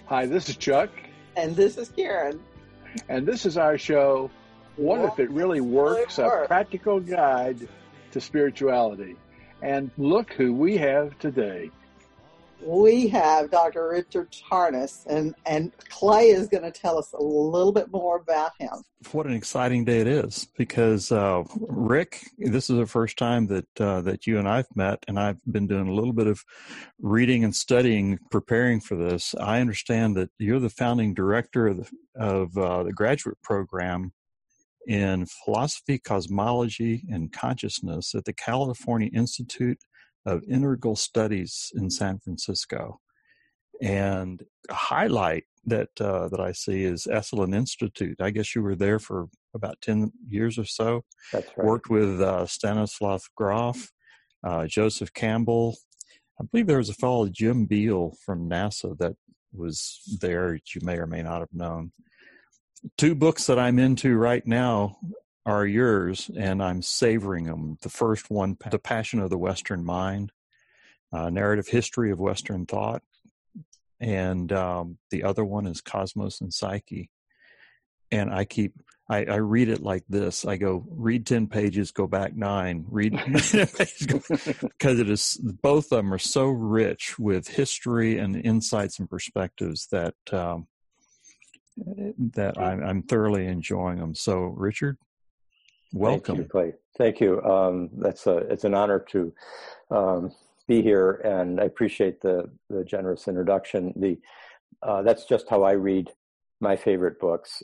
Hi, this is Chuck. And this is Karen. And this is our show, What If It Really Works? A practical guide to spirituality. And look who we have today. We have Dr. Richard Tarnas, and Clay is going to tell us a little bit more about him. What an exciting day it is, because Rick, this is the first time that you and I've met, and I've been doing a little bit of reading and studying, preparing for this. I understand that you're the founding director of the graduate program in Philosophy, Cosmology, and Consciousness at the California Institute of Integral Studies in San Francisco. And a highlight that I see is Esalen Institute. I guess you were there for about 10 years or so. That's right. Worked with Stanislav Grof, Joseph Campbell. I believe there was a fellow, Jim Beal from NASA, that was there that you may or may not have known. 2 books that I'm into right now are yours, and I'm savoring them. The first one, The Passion of the Western Mind, Narrative History of Western Thought, and the other one is Cosmos and Psyche. And I read it like this. I go, read 10 pages, go back 9, read 10 pages, because it is, both of them are so rich with history and insights and perspectives that I'm thoroughly enjoying them. So, Richard, welcome. Thank you, Clay. Thank you. It's an honor to be here, and I appreciate the generous introduction. That's just how I read my favorite books,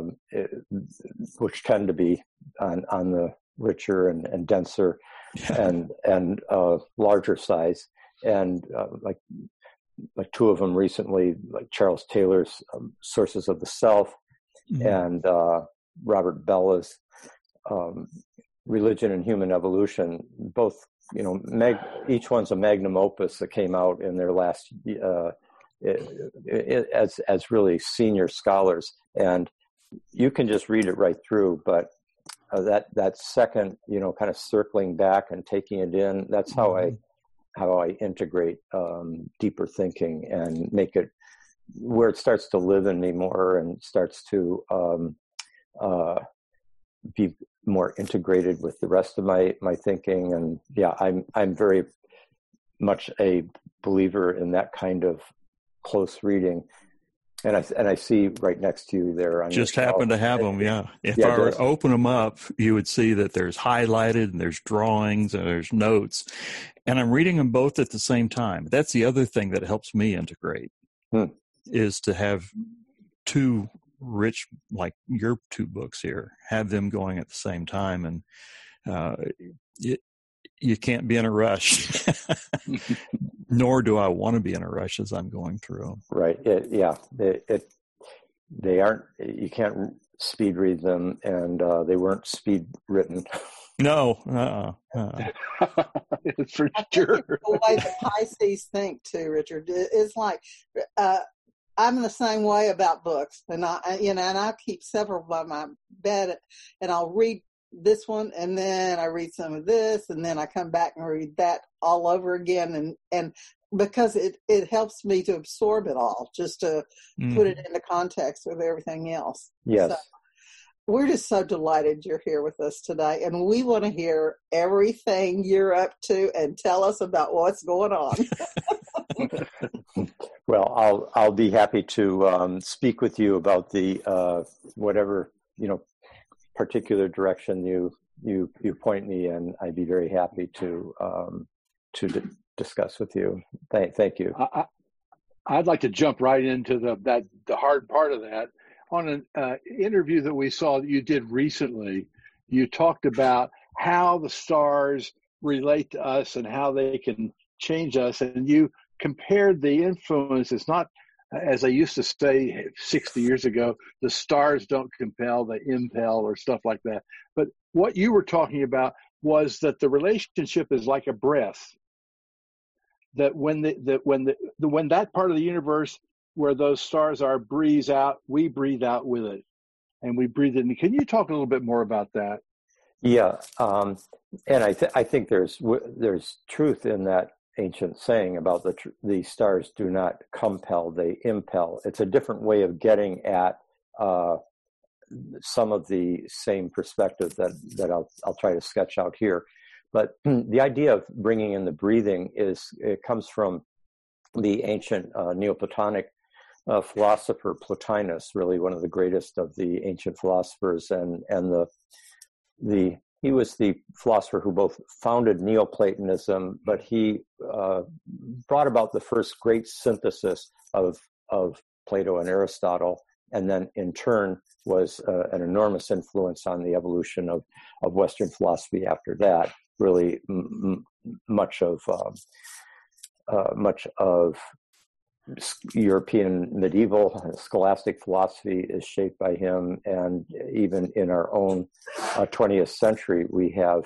which tend to be on the richer and denser and larger size. And like 2 of them recently, like Charles Taylor's Sources of the Self, mm-hmm. and Robert Bella's Religion and Human Evolution. Both, each one's a magnum opus that came out in their last as really senior scholars, and you can just read it right through. But that second, kind of circling back and taking it in, that's how I integrate deeper thinking and make it where it starts to live in me more and starts to be more integrated with the rest of my thinking. And yeah, I'm very much a believer in that kind of close reading. And I see right next to you there. Just happen to have them, yeah. If I were to open them up, you would see that there's highlighted and there's drawings and there's notes. And I'm reading them both at the same time. That's the other thing that helps me integrate, is to have 2 rich, like your 2 books here, have them going at the same time. And you can't be in a rush, nor do I want to be in a rush as I'm going through them. Right. They aren't, you can't speed read them, and they weren't speed written. No. It's for sure. The way the Pisces think too, Richard, is like, I'm the same way about books, and I keep several by my bed, and I'll read this one, and then I read some of this, and then I come back and read that all over again, and because it helps me to absorb it all, just to put it into context with everything else. Yes. So we're just so delighted you're here with us today, and we want to hear everything you're up to and tell us about what's going on. Well, I'll be happy to speak with you about the whatever particular direction you point me in. I'd be very happy to discuss with you. Thank you. I'd like to jump right into the hard part of that. On an interview that we saw that you did recently, you talked about how the stars relate to us and how they can change us, and you compared the influence. It's not, as I used to say 60 years ago, the stars don't compel, they impel, or stuff like that. But what you were talking about was that the relationship is like a breath. That when that part of the universe where those stars are breathes out, we breathe out with it, and we breathe in. Can you talk a little bit more about that? Yeah, and I think there's truth in that ancient saying about the stars do not compel, they impel. It's a different way of getting at some of the same perspective that I'll try to sketch out here. But the idea of bringing in the breathing it comes from the ancient Neoplatonic philosopher Plotinus, really one of the greatest of the ancient philosophers, and he was the philosopher who both founded Neoplatonism, but he brought about the first great synthesis of Plato and Aristotle, and then in turn was an enormous influence on the evolution of Western philosophy after that. Really, much of European medieval scholastic philosophy is shaped by him, and even in our own 20th century, we have.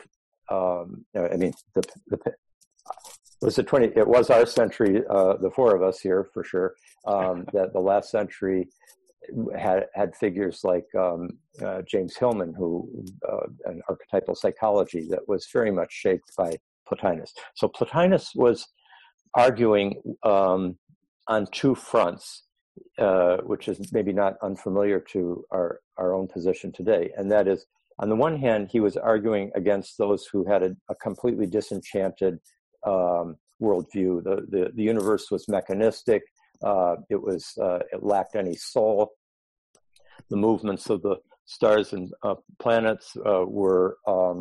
It was our century, the four of us here for sure. That the last century had figures like James Hillman, who an archetypal psychology that was very much shaped by Plotinus. So Plotinus was arguing on two fronts, which is maybe not unfamiliar to our own position today. And that is, on the one hand, he was arguing against those who had a completely disenchanted worldview. The universe was mechanistic. It lacked any soul. The movements of the stars and planets were,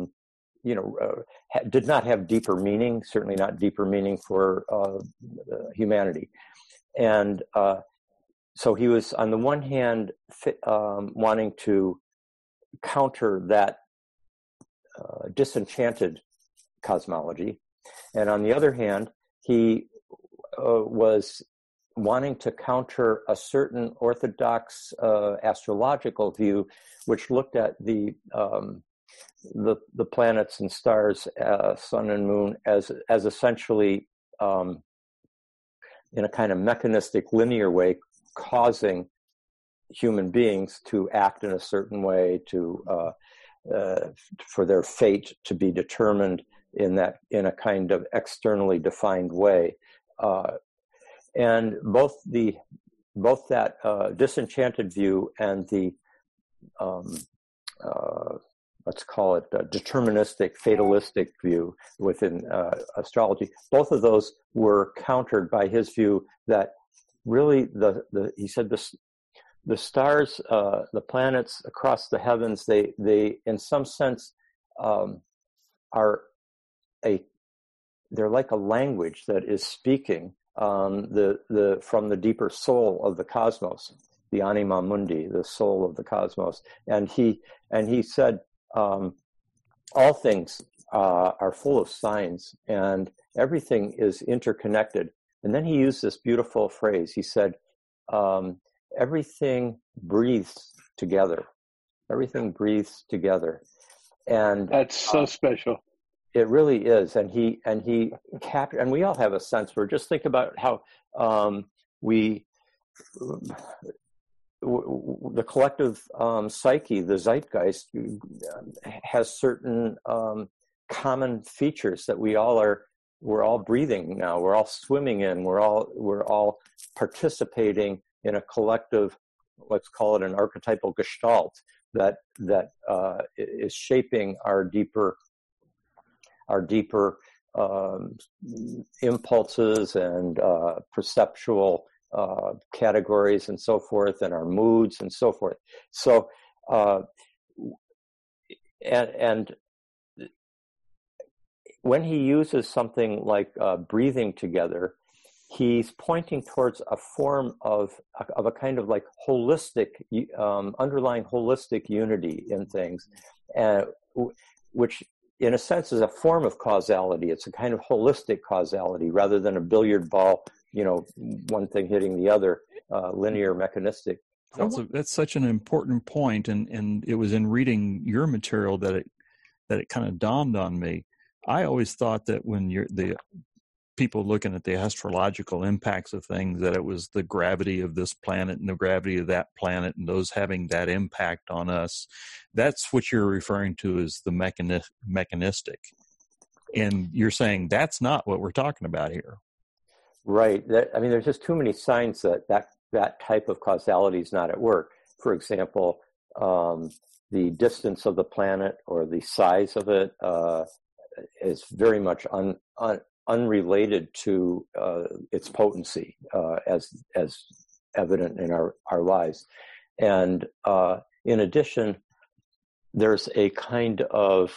did not have deeper meaning, certainly not deeper meaning for humanity. And so he was, on the one hand, wanting to counter that disenchanted cosmology. And on the other hand, he was wanting to counter a certain orthodox astrological view, which looked at the planets and stars, sun and moon, as essentially in a kind of mechanistic, linear way, causing human beings to act in a certain way, for their fate to be determined in a kind of externally defined way. And both that disenchanted view and the let's call it a deterministic, fatalistic view within astrology, both of those were countered by his view that really he said the stars, the planets across the heavens, they in some sense they're like a language that is speaking from the deeper soul of the cosmos, the anima mundi, the soul of the cosmos. And he said all things are full of signs, and everything is interconnected. And then he used this beautiful phrase. He said, everything breathes together. Everything breathes together. And that's so special. It really is. And he captured, and we all have a sense where just think about how the collective psyche, the zeitgeist, has certain common features that we're all breathing now. We're all swimming in. We're all participating in a collective, let's call it an archetypal gestalt that is shaping our deeper impulses and perceptual categories and so forth, and our moods and so forth. So, and when he uses something like breathing together, he's pointing towards a form of a kind of like holistic, underlying holistic unity in things, which in a sense is a form of causality. It's a kind of holistic causality rather than a billiard ball, one thing hitting the other, linear, mechanistic. That's such an important point, and it was in reading your material that it kind of dawned on me. I always thought that when the people looking at the astrological impacts of things, that it was the gravity of this planet and the gravity of that planet and those having that impact on us. That's what you're referring to as the mechanistic. And you're saying that's not what we're talking about here. Right. There's just too many signs that type of causality is not at work. For example, the distance of the planet or the size of it is very much unrelated to its potency, as evident in our lives. And in addition, there's a kind of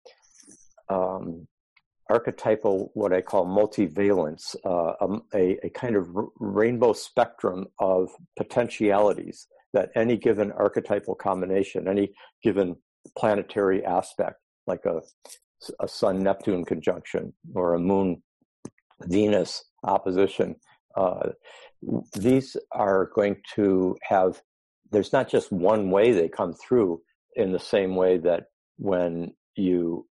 archetypal, what I call multivalence, a kind of rainbow spectrum of potentialities that any given archetypal combination, any given planetary aspect, like a Sun-Neptune conjunction or a Moon-Venus opposition, these are going to have, there's not just one way they come through, in the same way that when you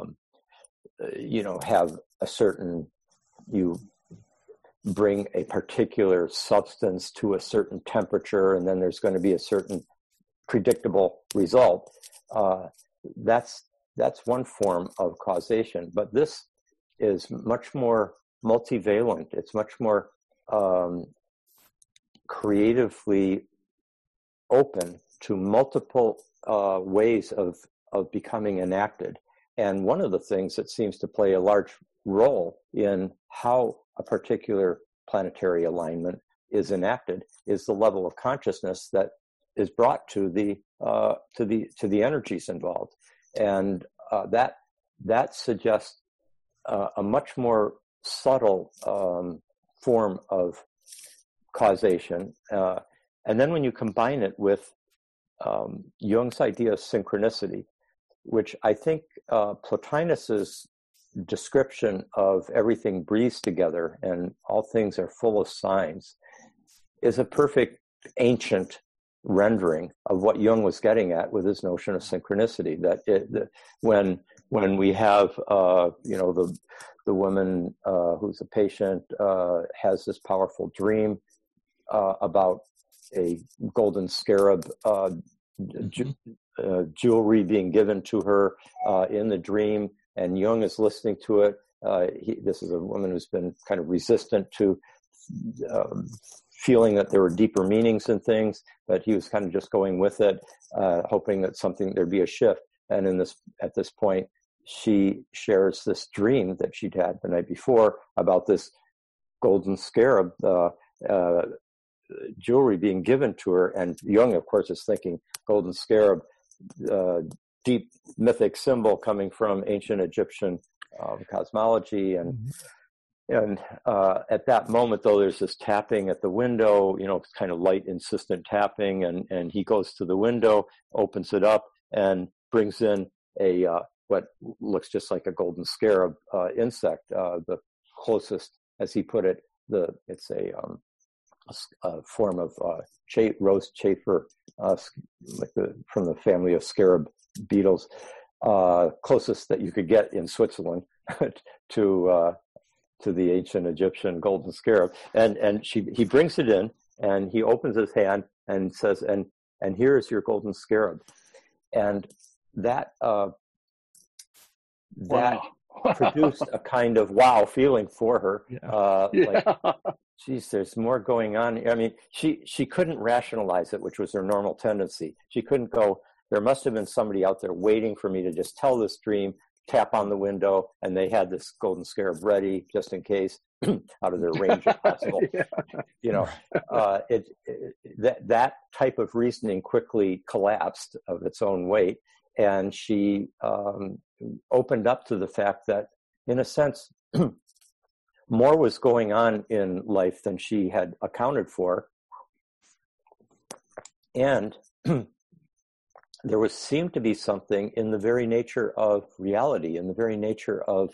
have a certain, you bring a particular substance to a certain temperature, and then there's going to be a certain predictable result. That's one form of causation, but this is much more multivalent. It's much more creatively open to multiple ways of becoming enacted. And one of the things that seems to play a large role in how a particular planetary alignment is enacted is the level of consciousness that is brought to the energies involved, and that suggests a much more subtle form of causation. And then when you combine it with Jung's idea of synchronicity, which I think Plotinus's description of everything breathes together and all things are full of signs, is a perfect ancient rendering of what Jung was getting at with his notion of synchronicity. That when we have the woman who's a patient has this powerful dream about a golden scarab jewelry being given to her in the dream, and Jung is listening to it. This is a woman who's been kind of resistant to feeling that there were deeper meanings in things, but he was kind of just going with it, hoping that there'd be a shift. And at this point, she shares this dream that she'd had the night before about this golden scarab jewelry being given to her. And Jung, of course, is thinking golden scarab, deep mythic symbol coming from ancient Egyptian cosmology. And at that moment, though, there's this tapping at the window, it's kind of light, insistent tapping. And he goes to the window, opens it up, and brings in what looks just like a golden scarab insect, the closest, as he put it, it's a form of roast chafer, from the family of scarab beetles, closest that you could get in Switzerland to the ancient Egyptian golden scarab. And he brings it in, and he opens his hand and says, and here is your golden scarab. And that produced a kind of wow feeling for her. Like, geez, there's more going on. I mean, she couldn't rationalize it, which was her normal tendency. She couldn't go, there must have been somebody out there waiting for me to just tell this dream, tap on the window, and they had this golden scarab ready just in case, out of their range if possible. That type of reasoning quickly collapsed of its own weight, and she opened up to the fact that, in a sense, more was going on in life than she had accounted for, and there seemed to be something in the very nature of reality, in the very nature of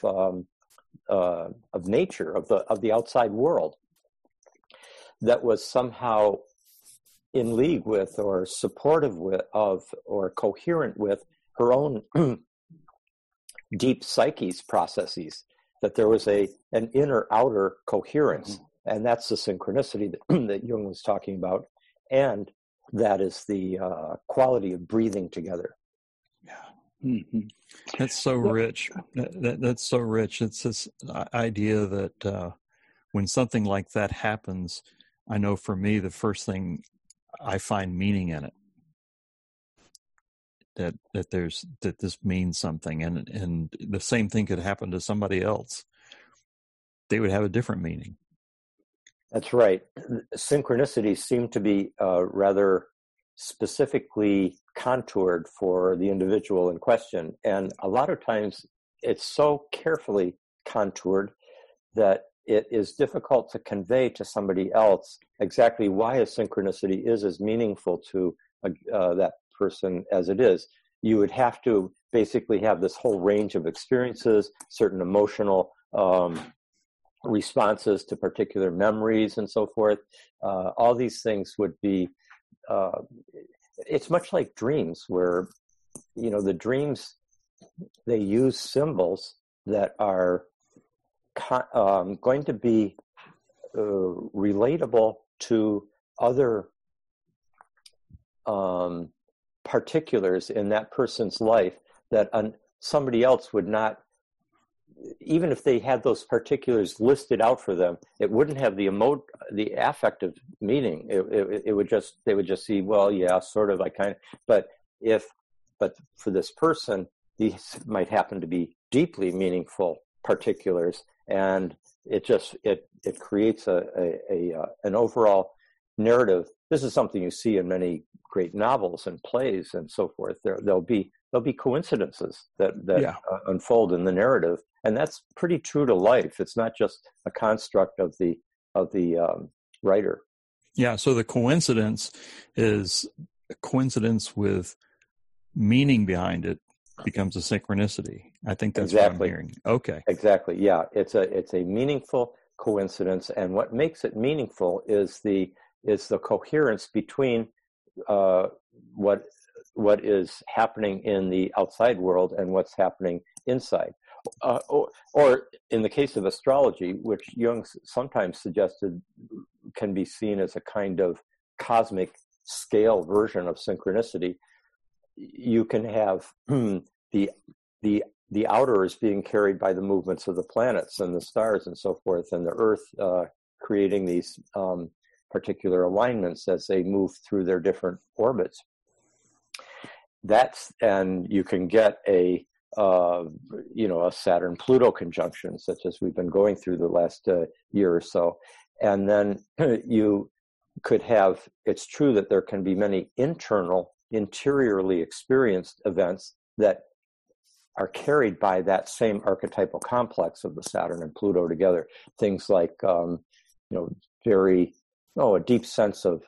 nature, of the outside world, that was somehow in league with, or supportive of, or coherent with her own deep psyche's processes. That there was an inner-outer coherence, and that's the synchronicity that Jung was talking about, and that is the quality of breathing together. Yeah. Mm-hmm. That's so rich. That's so rich. It's this idea that when something like that happens, I know for me, the first thing I find meaning in it. That this means something, and the same thing could happen to somebody else. They would have a different meaning. That's right. Synchronicities seem to be rather specifically contoured for the individual in question. And a lot of times it's so carefully contoured that it is difficult to convey to somebody else exactly why a synchronicity is as meaningful to that person as it is. You would have to basically have this whole range of experiences, certain emotional responses to particular memories and so forth. All these things would be, it's much like dreams where, the dreams, they use symbols that are going to be relatable to other particulars in that person's life that somebody else would not. Even if they had those particulars listed out for them, it wouldn't have the affective meaning. It would just, they would just see, well, yeah, sort of, I kind of, but for this person, these might happen to be deeply meaningful particulars, and it creates an overall narrative. This is something you see in many great novels and plays and so forth. There'll be coincidences that unfold in the narrative, and that's pretty true to life. It's not just a construct of the writer. Yeah. So the coincidence is a coincidence with meaning behind it becomes a synchronicity. I think that's exactly what I'm hearing. Okay. Exactly. Yeah. It's a meaningful coincidence, and what makes it meaningful is the coherence between what is happening in the outside world and what's happening inside. Or in the case of astrology, which Jung sometimes suggested can be seen as a kind of cosmic scale version of synchronicity, you can have the outer is being carried by the movements of the planets and the stars and so forth, and the Earth creating these particular alignments as they move through their different orbits. And you can get a Saturn-Pluto conjunction, such as we've been going through the last year or so. And then you could have, it's true that there can be many interiorly experienced events that are carried by that same archetypal complex of the Saturn and Pluto together. Things like, a deep sense of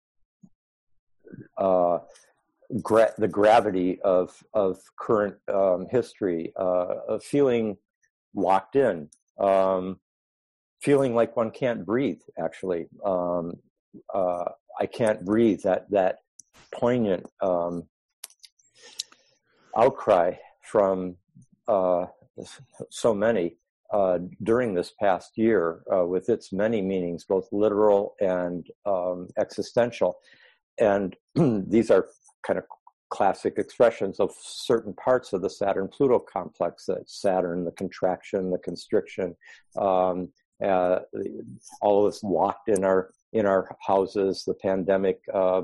the gravity of current history, of feeling locked in, feeling like one can't breathe, actually. I can't breathe, that poignant outcry from so many during this past year, with its many meanings, both literal and existential. And these are kind of classic expressions of certain parts of the Saturn-Pluto complex, that Saturn, the contraction, the constriction, all of us locked in our houses, the pandemic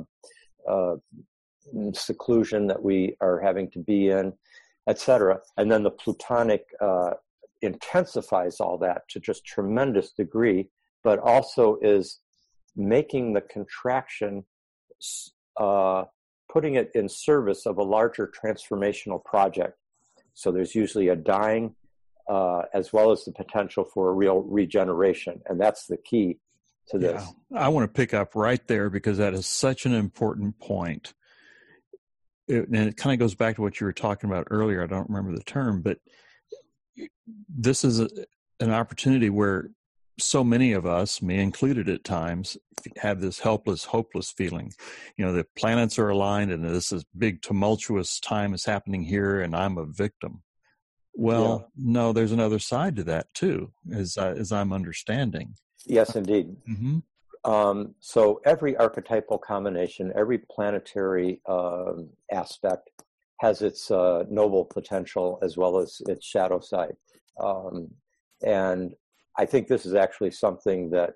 seclusion that we are having to be in, etc. And then the Plutonic intensifies all that to just tremendous degree, but also is making the contraction, putting it in service of a larger transformational project. So there's usually a dying as well as the potential for a real regeneration. And that's the key to this. Yeah. I want to pick up right there because that is such an important point. And it kind of goes back to what you were talking about earlier. I don't remember the term, but this is an opportunity where so many of us, me included at times, have this helpless, hopeless feeling. The planets are aligned and this is big tumultuous time is happening here and I'm a victim. Well, no, there's another side to that too, as I'm understanding. Yes, indeed. Mm-hmm. So every archetypal combination, every planetary aspect has its noble potential as well as its shadow side. And I think this is actually something that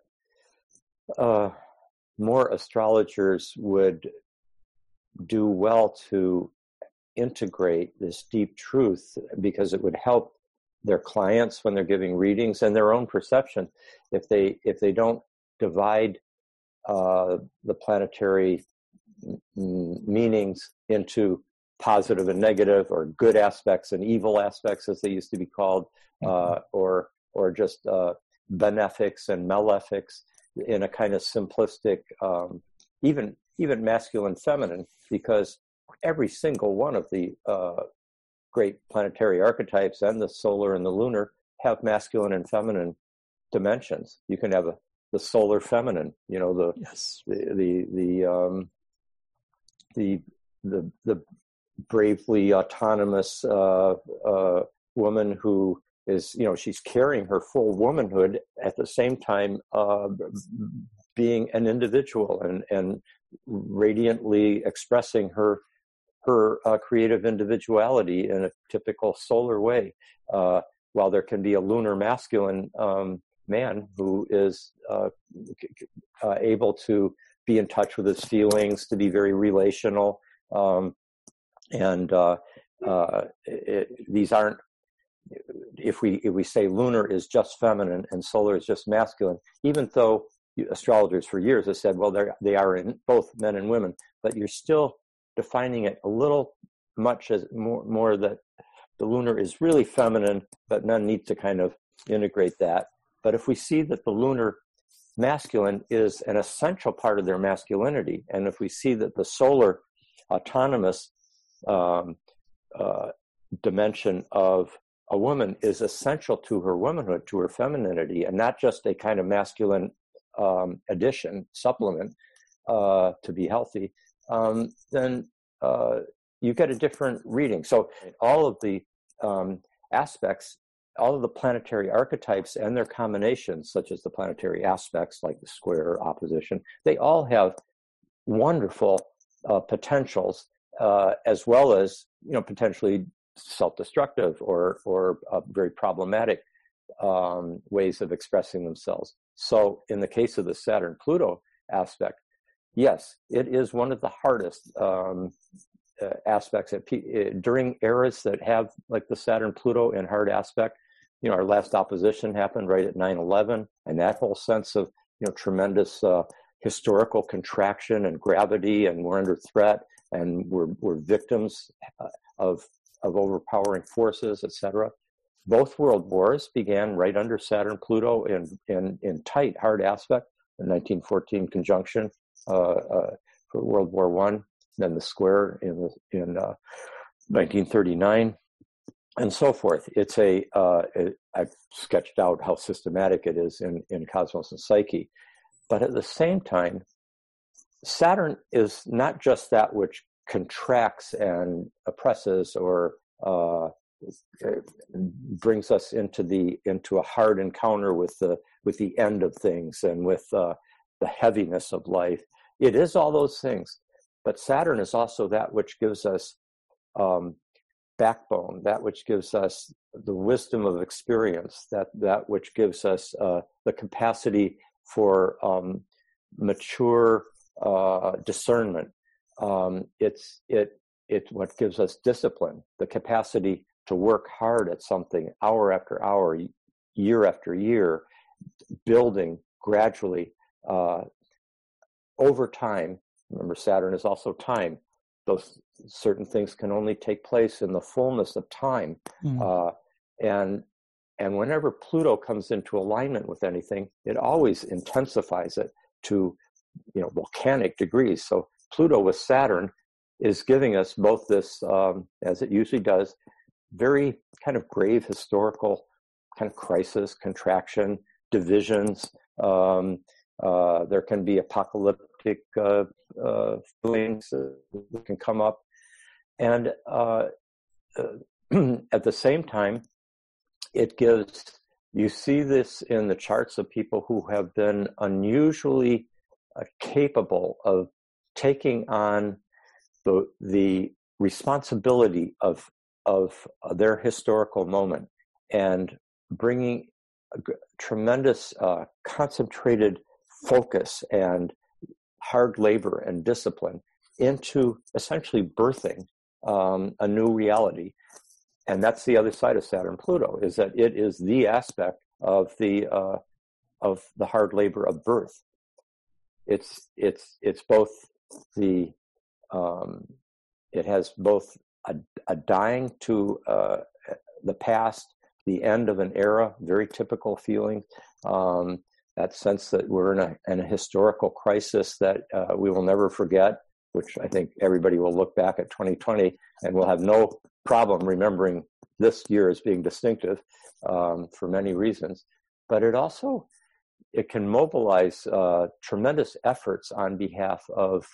more astrologers would do well to integrate, this deep truth, because it would help their clients when they're giving readings and their own perception. If they don't divide the planetary meanings into positive and negative, or good aspects and evil aspects, as they used to be called, or just benefics and malefics, in a kind of simplistic, even masculine, feminine, because every single one of the great planetary archetypes, and the solar and the lunar, have masculine and feminine dimensions. You can have the solar feminine, the bravely autonomous woman who is, she's carrying her full womanhood at the same time being an individual and radiantly expressing her creative individuality in a typical solar way, while there can be a lunar masculine man who is able to be in touch with his feelings, to be very relational, these aren't. If we say lunar is just feminine and solar is just masculine, even though astrologers for years have said, well, they are in both men and women, but you're still defining it a little much as more that the lunar is really feminine, but men need to kind of integrate that. But if we see that the lunar masculine is an essential part of their masculinity, and if we see that the solar autonomous dimension of a woman is essential to her womanhood, to her femininity, and not just a kind of masculine addition, supplement to be healthy, then you get a different reading. So all of the aspects, all of the planetary archetypes and their combinations, such as the planetary aspects like the square, opposition, they all have wonderful potentials, as well as potentially self-destructive or very problematic ways of expressing themselves. So in the case of the Saturn-Pluto aspect, yes, it is one of the hardest aspects during eras that have, like, the Saturn-Pluto in hard aspect. Our last opposition happened right at 9/11, and that whole sense of tremendous historical contraction and gravity, and we're under threat, and we're victims of overpowering forces, etc. Both world wars began right under Saturn-Pluto in tight, hard aspect. The 1914 conjunction for World War I, then the square in 1939, and so forth. It's I've sketched out how systematic it is in Cosmos and Psyche. But at the same time, Saturn is not just that which contracts and oppresses or brings us into a hard encounter with the end of things and with the heaviness of life. It is all those things, but Saturn is also that which gives us backbone, that which gives us the wisdom of experience, that which gives us the capacity for mature discernment. It's what gives us discipline, the capacity to work hard at something hour after hour, year after year, building gradually over time. Remember, Saturn is also time. Those certain things can only take place in the fullness of time. And whenever Pluto comes into alignment with anything, it always intensifies it to volcanic degrees. So Pluto with Saturn is giving us both this, as it usually does, very kind of grave historical kind of crisis, contraction, divisions. There can be apocalyptic feelings that can come up. And at the same time, it gives, you see this in the charts of people who have been unusually capable of taking on the responsibility of their historical moment and bringing tremendous concentrated focus and hard labor and discipline into essentially birthing a new reality. And that's the other side of Saturn Pluto, is that it is the aspect of the hard labor of birth. It's both the it has both a dying to the past, the end of an era, very typical feeling. That sense that we're in a historical crisis that we will never forget, which I think everybody will look back at 2020 and will have no problem remembering this year as being distinctive for many reasons. But it can mobilize tremendous efforts on behalf of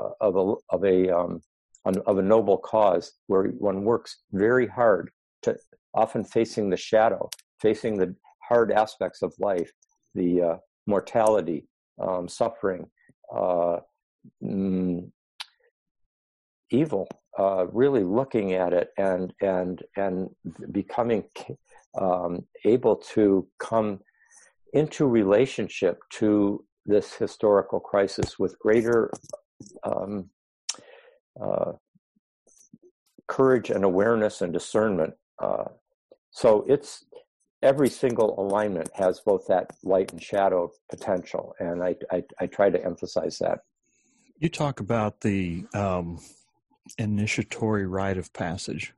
a noble cause, where one works very hard to, often facing the shadow, facing the hard aspects of life, the mortality, suffering, evil, really looking at it and becoming able to come into relationship to this historical crisis with greater courage and awareness and discernment. So it's every single alignment has both that light and shadow potential, and I try to emphasize that. You talk about the initiatory rite of passage,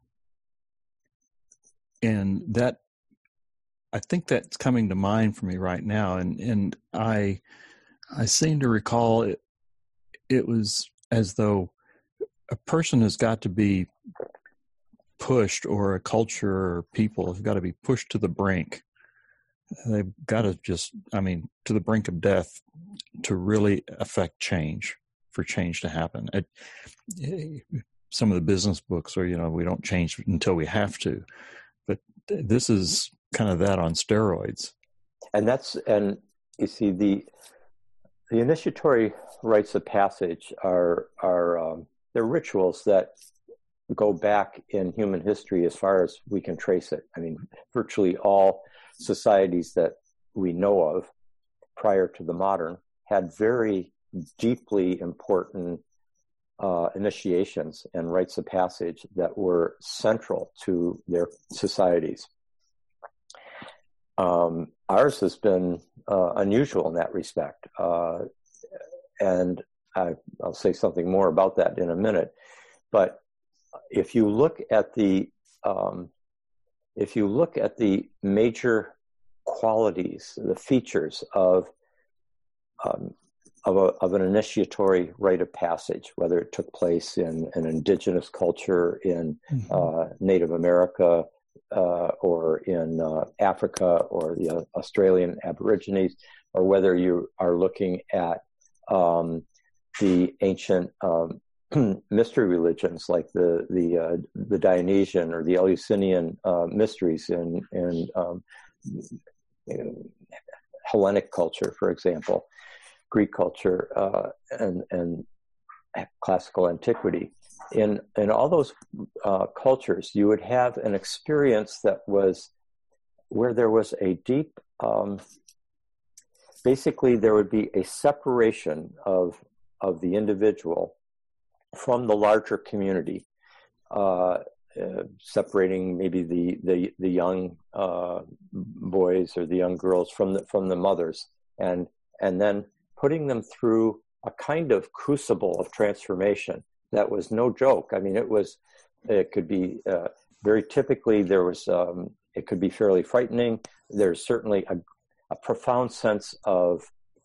and that, I think that's coming to mind for me right now, and I seem to recall it was as though a person has got to be pushed, or a culture or people have got to be pushed to the brink. They've got to to the brink of death to really affect change, for change to happen. Some of the business books are, we don't change until we have to, but this is kind of that on steroids. And you see, the initiatory rites of passage are they're rituals that go back in human history as far as we can trace it. I mean, virtually all societies that we know of prior to the modern had very deeply important initiations and rites of passage that were central to their societies. Ours has been unusual in that respect, and I'll say something more about that in a minute. But if you look at the major qualities, the features of an initiatory rite of passage, whether it took place in an indigenous culture in Native America, or in Africa, or the Australian Aborigines, or whether you are looking at the ancient mystery religions like the Dionysian or the Eleusinian mysteries in Hellenic culture, for example, Greek culture, and classical antiquity. In all those cultures, you would have an experience that was where there was a deep, basically there would be a separation of the individual from the larger community, separating maybe the young boys or the young girls from the mothers, and then putting them through a kind of crucible of transformation that was no joke. I mean, it could be very typically there was it could be fairly frightening. There's certainly a profound sense of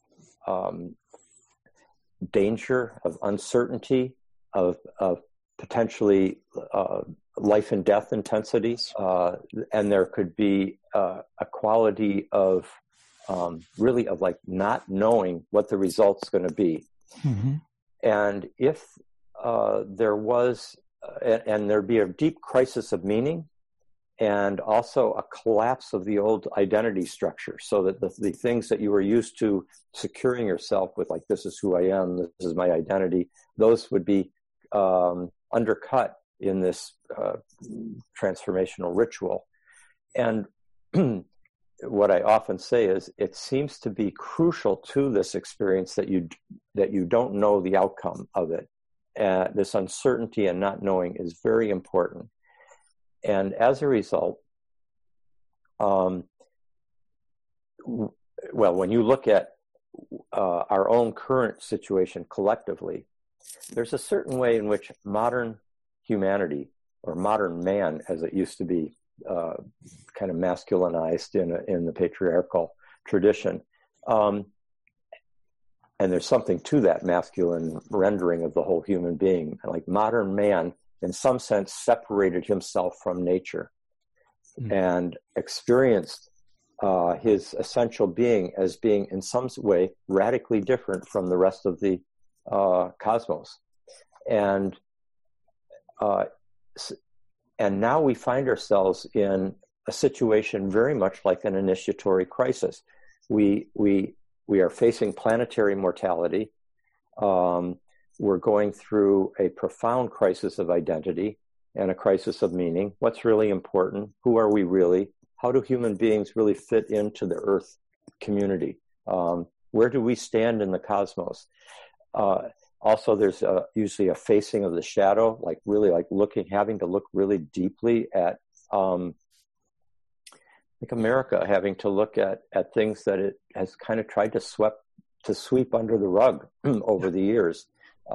danger, of uncertainty, of potentially life and death intensities, and there could be a quality of really of like not knowing what the result's going to be. Mm-hmm. And if there was, and there'd be a deep crisis of meaning, and also a collapse of the old identity structure, so that the things that you were used to securing yourself with, like, this is who I am, this is my identity, those would be undercut in this transformational ritual. And what I often say is, it seems to be crucial to this experience that you don't know the outcome of it. This uncertainty and not knowing is very important. And as a result, well, when you look at our own current situation collectively, there's a certain way in which modern humanity, or modern man, as it used to be, kind of masculinized in the patriarchal tradition. And there's something to that masculine rendering of the whole human being. Like, modern man, in some sense, separated himself from nature and experienced his essential being as being in some way radically different from the rest of the cosmos. And now we find ourselves in a situation very much like an initiatory crisis. We are facing planetary mortality. We're going through a profound crisis of identity and a crisis of meaning. What's really important? Who are we really? How do human beings really fit into the Earth community? Where do we stand in the cosmos? Also, there's usually a facing of the shadow, like really like having to look really deeply at, like America having to look at things that it has kind of tried to sweep under the rug over the years,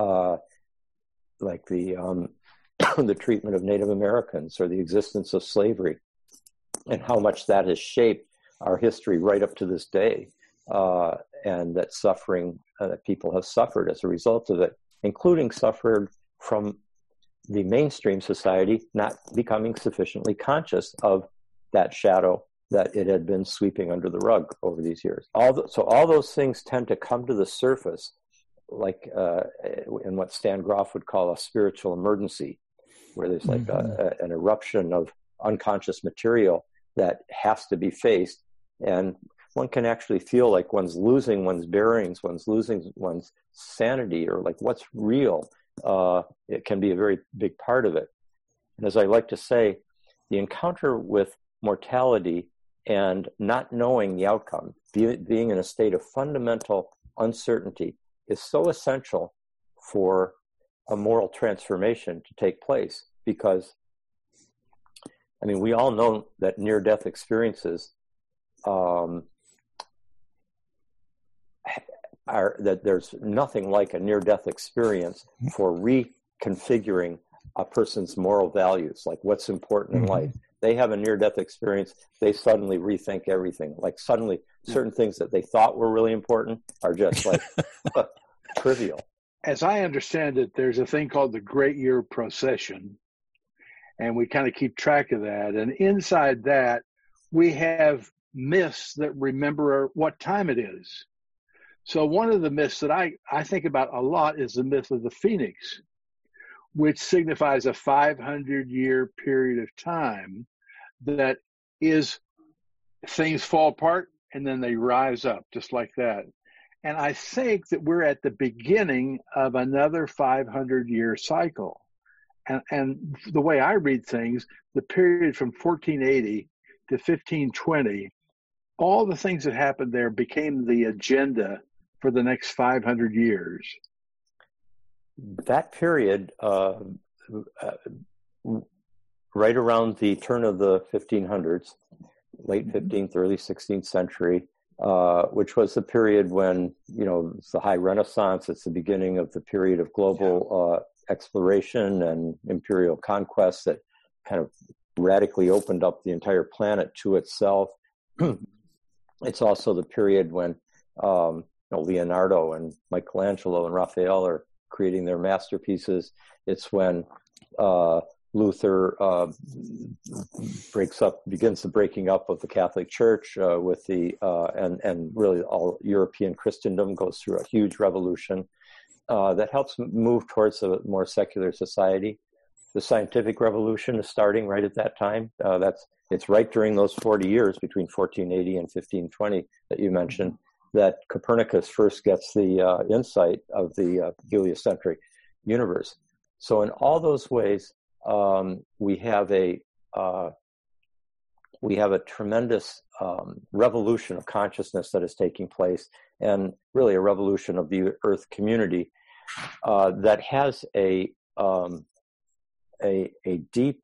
like the the treatment of Native Americans or the existence of slavery, and how much that has shaped our history right up to this day. And that suffering that people have suffered as a result of it, including suffered from the mainstream society not becoming sufficiently conscious of that shadow that it had been sweeping under the rug over these years. So all those things tend to come to the surface, like in what Stan Grof would call a spiritual emergency, where there's like an eruption of unconscious material that has to be faced. And one can actually feel like one's losing one's bearings, one's losing one's sanity, or like what's real. It can be a very big part of it. And as I like to say, the encounter with mortality and not knowing the outcome, being in a state of fundamental uncertainty, is so essential for a moral transformation to take place. Because, I mean, we all know that near-death experiences that there's nothing like a near-death experience for reconfiguring a person's moral values, like what's important in life. They have a near-death experience, they suddenly rethink everything. Like suddenly certain things that they thought were really important are just like trivial. As I understand it, there's a thing called the Great Year Procession, and we kind of keep track of that. And inside that, we have myths that remember what time it is. So one of the myths that I think about a lot is the myth of the Phoenix, which signifies a 500-year period of time that is things fall apart and then they rise up just like that. And I think that we're at the beginning of another 500-year cycle. And the way I read things, the period from 1480 to 1520, all the things that happened there became the agenda for the next 500 years. That period, right around the turn of the 1500s, late 15th, early 16th century, which was the period when, it's the High Renaissance. It's the beginning of the period of global exploration and imperial conquest that kind of radically opened up the entire planet to itself. It's also the period when Leonardo and Michelangelo and Raphael are creating their masterpieces. It's when Luther begins the breaking up of the Catholic Church with and really all European Christendom goes through a huge revolution that helps move towards a more secular society. The scientific revolution is starting right at that time. It's right during those 40 years between 1480 and 1520 that you mentioned that Copernicus first gets the insight of the heliocentric universe. So in all those ways, we have a tremendous revolution of consciousness that is taking place, and really a revolution of the Earth community that has a deep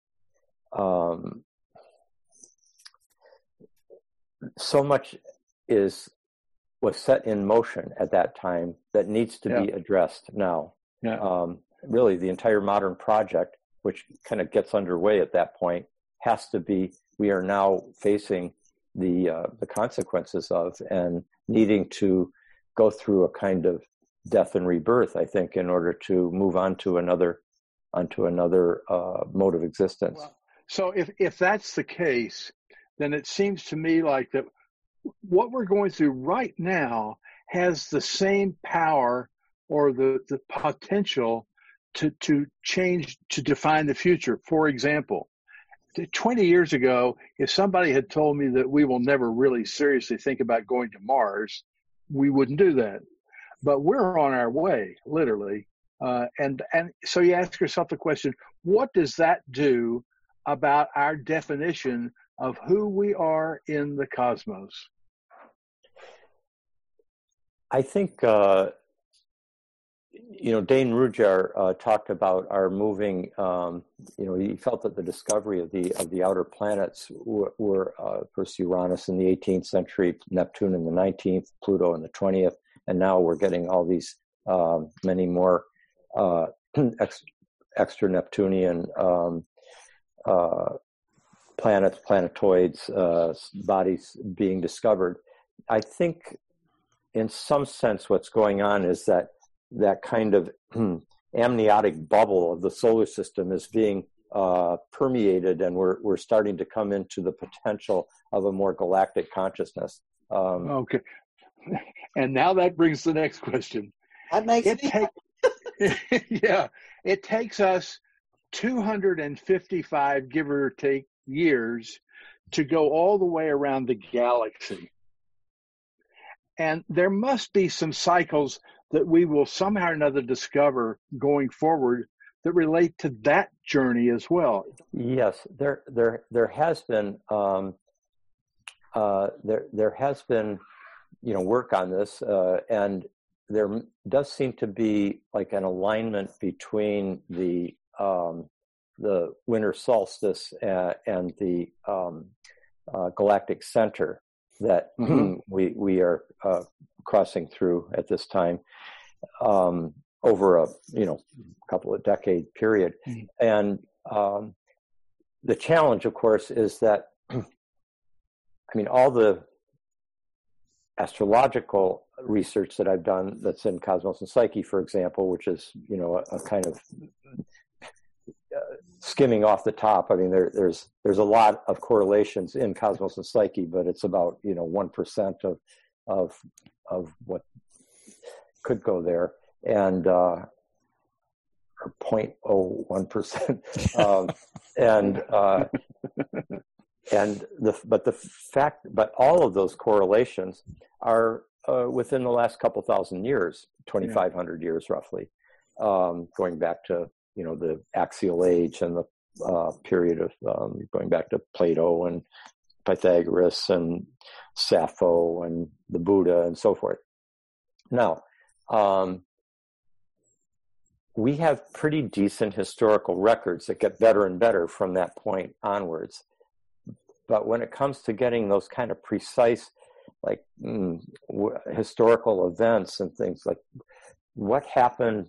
so much was set in motion at that time that needs to be addressed now. Really, the entire modern project, which kind of gets underway at that point, has to be. We are now facing the consequences of and needing to go through a kind of death and rebirth, I think, in order to move on to another mode of existence. Well, so if that's the case, then it seems to me like that what we're going through right now has the same power or the potential to change, to define the future. For example, 20 years ago, if somebody had told me that we will never really seriously think about going to Mars, we wouldn't do that. But we're on our way, literally. And so you ask yourself the question, what does that do about our definition of who we are in the cosmos? I think, Dane Rudhyar talked about our moving, he felt that the discovery of the outer planets were first Uranus in the 18th century, Neptune in the 19th, Pluto in the 20th, and now we're getting all these many more extra Neptunian planets, planetoids, bodies being discovered. I think in some sense what's going on is that kind of amniotic bubble of the solar system is being permeated, and we're starting to come into the potential of a more galactic consciousness. Okay. And now that brings the next question. That makes it takes us 255, give or take, years to go all the way around the galaxy. And there must be some cycles that we will somehow or another discover going forward that relate to that journey as well. Yes, there has been there has been work on this, and there does seem to be like an alignment between the winter solstice and the galactic center that we are crossing through at this time over a couple of decade period. And the challenge, of course, is that all the astrological research that I've done that's in Cosmos and Psyche, for example, which is a kind of skimming off the top. There's a lot of correlations in Cosmos and Psyche, but it's about 1% of what could go there, and or 0.01%, but all of those correlations are within the last couple thousand years, 2,500 years roughly, going back to the axial age and the period of going back to Plato and Pythagoras and Sappho and the Buddha and so forth. Now, we have pretty decent historical records that get better and better from that point onwards. But when it comes to getting those kind of precise, like historical events and things like what happened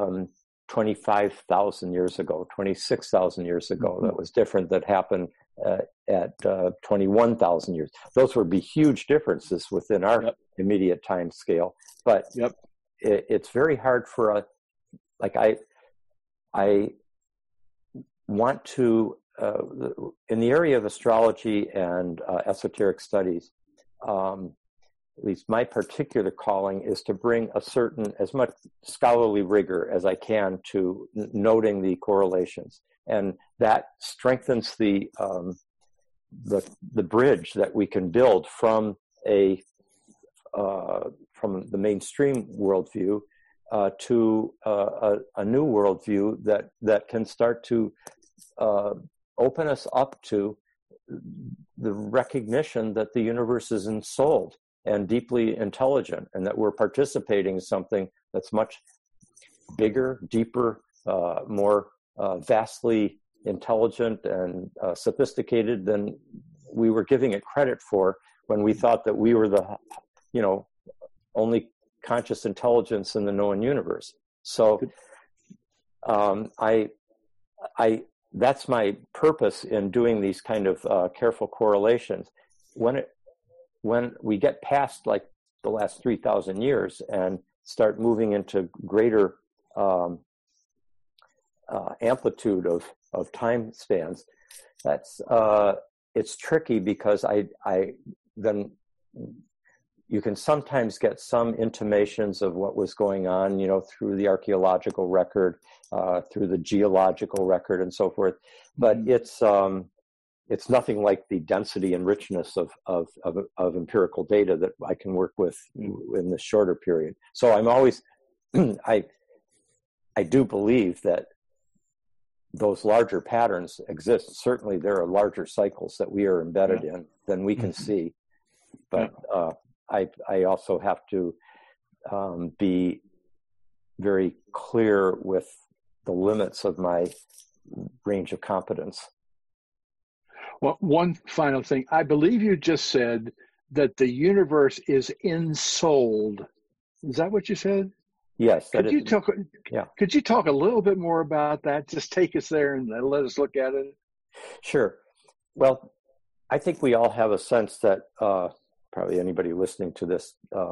25,000 years ago, 26,000 years ago, that was different that happened at 21,000 years. Those would be huge differences within our immediate time scale. But it's very hard for us. Like I want to, in the area of astrology and esoteric studies, at least my particular calling is to bring as much scholarly rigor as I can to noting the correlations, and that strengthens the bridge that we can build from the mainstream worldview to a new worldview that can start to open us up to the recognition that the universe is ensouled and deeply intelligent, and that we're participating in something that's much bigger, deeper, more vastly intelligent and sophisticated than we were giving it credit for when we thought that we were the, only conscious intelligence in the known universe. So, that's my purpose in doing these kind of careful correlations. When we get past like the last 3,000 years and start moving into greater amplitude of time spans, that's it's tricky, because then you can sometimes get some intimations of what was going on, through the archaeological record, through the geological record, and so forth. But it's nothing like the density and richness of empirical data that I can work with in this shorter period. So I'm always, I do believe that those larger patterns exist. Certainly, there are larger cycles that we are embedded in than we can see. But I also have to be very clear with the limits of my range of competence. Well, one final thing. I believe you just said that the universe is ensouled. Is that what you said? Yes. Could you talk a little bit more about that? Just take us there and let us look at it. Sure. Well, I think we all have a sense that probably anybody listening to this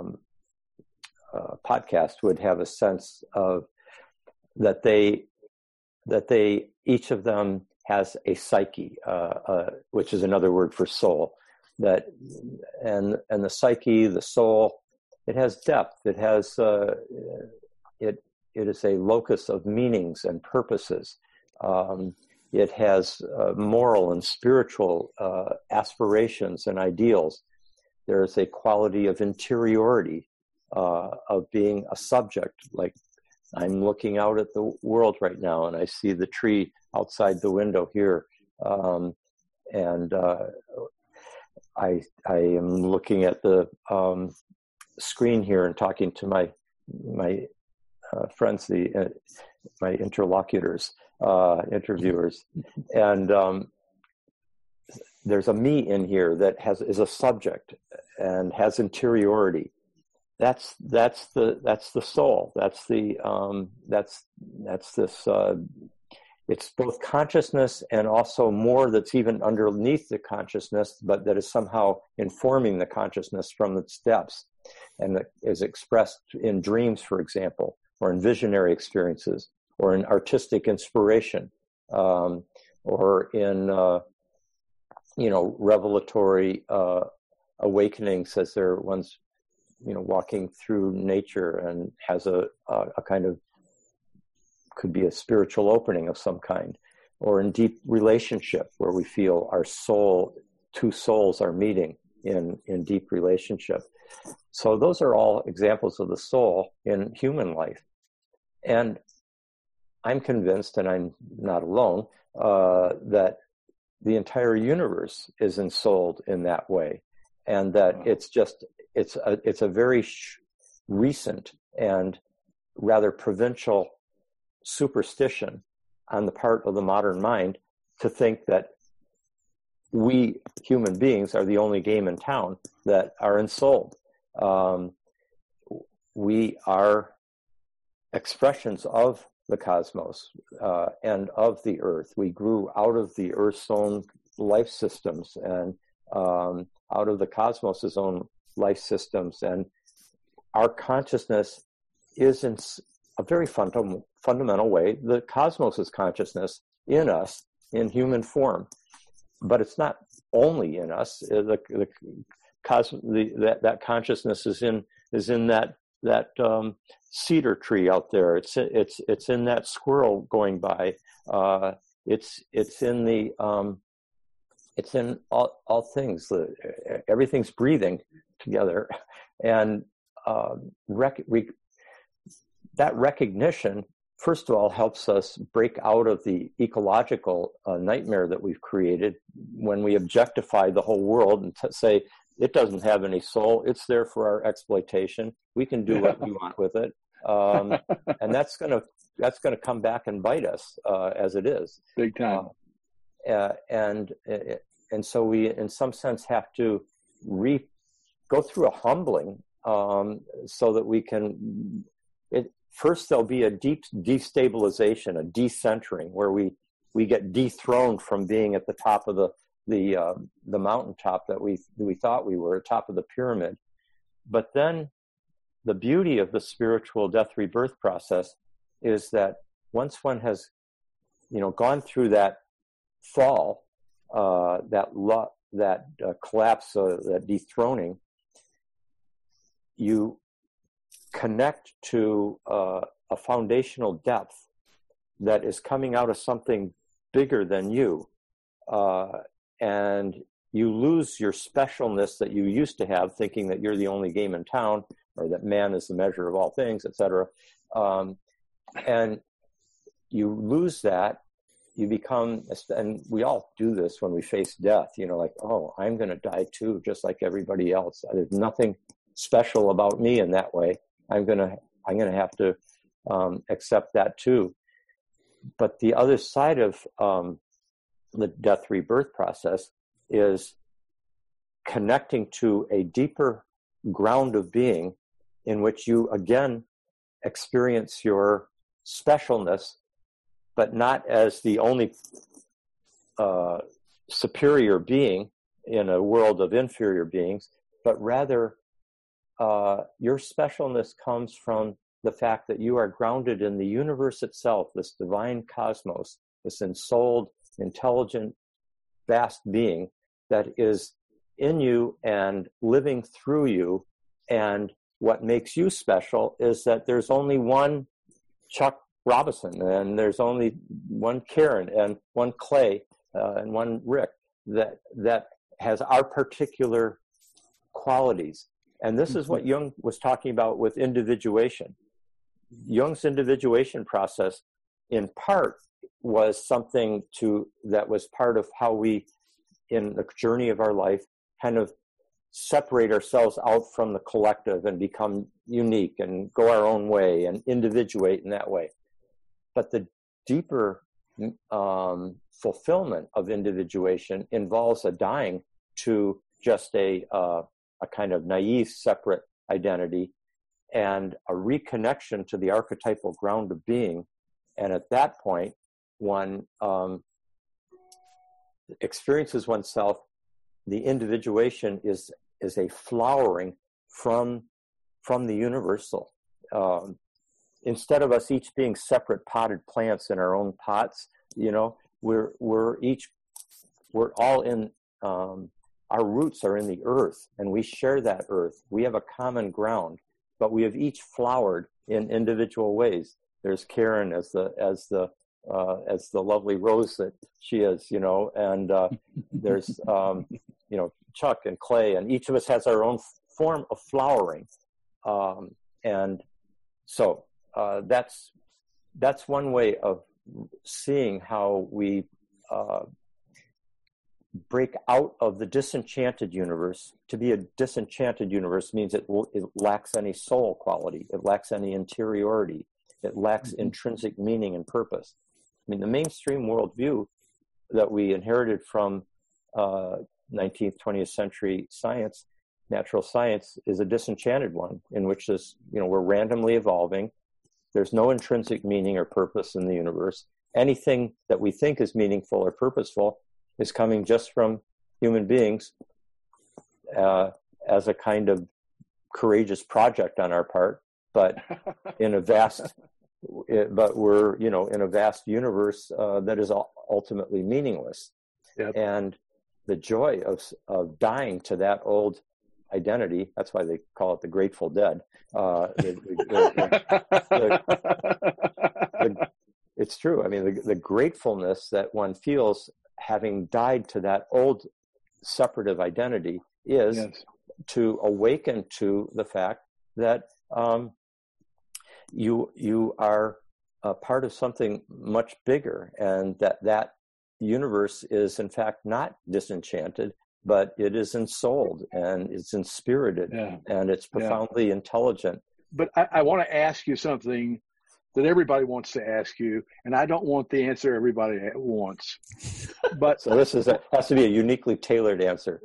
podcast would have a sense of that they each of them has a psyche, which is another word for soul. And the psyche, the soul, it has depth. It has it is a locus of meanings and purposes. It has moral and spiritual aspirations and ideals. There is a quality of interiority, of being a subject. Like, I'm looking out at the world right now, and I see the tree outside the window here, and I am looking at the screen here and talking to my friends, my interlocutors, interviewers, and there's a me in here that is a subject and has interiority. That's the soul. That's this. It's both consciousness and also more that's even underneath the consciousness, but that is somehow informing the consciousness from its depths, and that is expressed in dreams, for example, or in visionary experiences, or in artistic inspiration, or in revelatory awakenings, as there one's walking through nature and has a kind of, could be a spiritual opening of some kind, or in deep relationship where we feel our soul, two souls are meeting in deep relationship. So those are all examples of the soul in human life. And I'm convinced, and I'm not alone, that the entire universe is ensouled in that way, and that it's a very recent and rather provincial superstition on the part of the modern mind to think that we human beings are the only game in town that are ensouled. We are expressions of the cosmos and of the earth. We grew out of the earth's own life systems and out of the cosmos's own life systems, and our consciousness is in a very fundamental way the cosmos's consciousness in us in human form, but it's not only in us. That consciousness is in that cedar tree out there. It's in that squirrel going by. It's in all things. Everything's breathing together, and that recognition, first of all, helps us break out of the ecological nightmare that we've created when we objectify the whole world and say it doesn't have any soul. It's there for our exploitation. We can do what we want with it, and that's going to come back and bite us as it is. Big time. And so we, in some sense, have to go through a humbling so that we can. First, there'll be a deep destabilization, a decentering, where we get dethroned from being at the top of the mountaintop that we thought we were, top of the pyramid. But then the beauty of the spiritual death rebirth process is that once one has, gone through that fall, that collapse, that dethroning, you connect to a foundational depth that is coming out of something bigger than you. And you lose your specialness that you used to have, thinking that you're the only game in town, or that man is the measure of all things, etc. And you lose that. You become, and we all do this when we face death, like, oh, I'm going to die too, just like everybody else. There's nothing special about me in that way. I'm going to have to accept that too. But the other side of the death rebirth process is connecting to a deeper ground of being in which you again experience your specialness, but not as the only superior being in a world of inferior beings, but rather your specialness comes from the fact that you are grounded in the universe itself, this divine cosmos, this ensouled, intelligent, vast being that is in you and living through you. And what makes you special is that there's only one Chuck Robinson, and there's only one Karen and one Clay and one Rick that has our particular qualities. And this is what Jung was talking about with individuation. Jung's individuation process, in part, was something that was part of how we, in the journey of our life, kind of separate ourselves out from the collective and become unique and go our own way and individuate in that way. But the deeper fulfillment of individuation involves a dying to just a kind of naive, separate identity and a reconnection to the archetypal ground of being. And at that point, one experiences oneself, the individuation is a flowering from the universal. Instead of us each being separate potted plants in our own pots, we're all in, our roots are in the earth, and we share that earth. We have a common ground, but we have each flowered in individual ways. There's Karen as the lovely rose that she is, and there's Chuck and Clay, and each of us has our own form of flowering, and so that's one way of seeing how we break out of the disenchanted universe. To be a disenchanted universe means it lacks any soul quality, it lacks any interiority, it lacks intrinsic meaning and purpose. I mean, the mainstream worldview that we inherited from 19th, 20th century science, natural science, is a disenchanted one in which we're randomly evolving. There's no intrinsic meaning or purpose in the universe. Anything that we think is meaningful or purposeful is coming just from human beings as a kind of courageous project on our part, but in a vast, but we're, in a vast universe that is ultimately meaningless. Yep. And the joy of dying to that old identity, that's why they call it the Grateful Dead. It's true. I mean, the gratefulness that one feels having died to that old separative identity is to awaken to the fact that you are a part of something much bigger, and that universe is in fact not disenchanted, but it is ensouled and it's inspirited, and it's profoundly intelligent. But I want to ask you something that everybody wants to ask you, and I don't want the answer everybody wants. But so this has to be a uniquely tailored answer.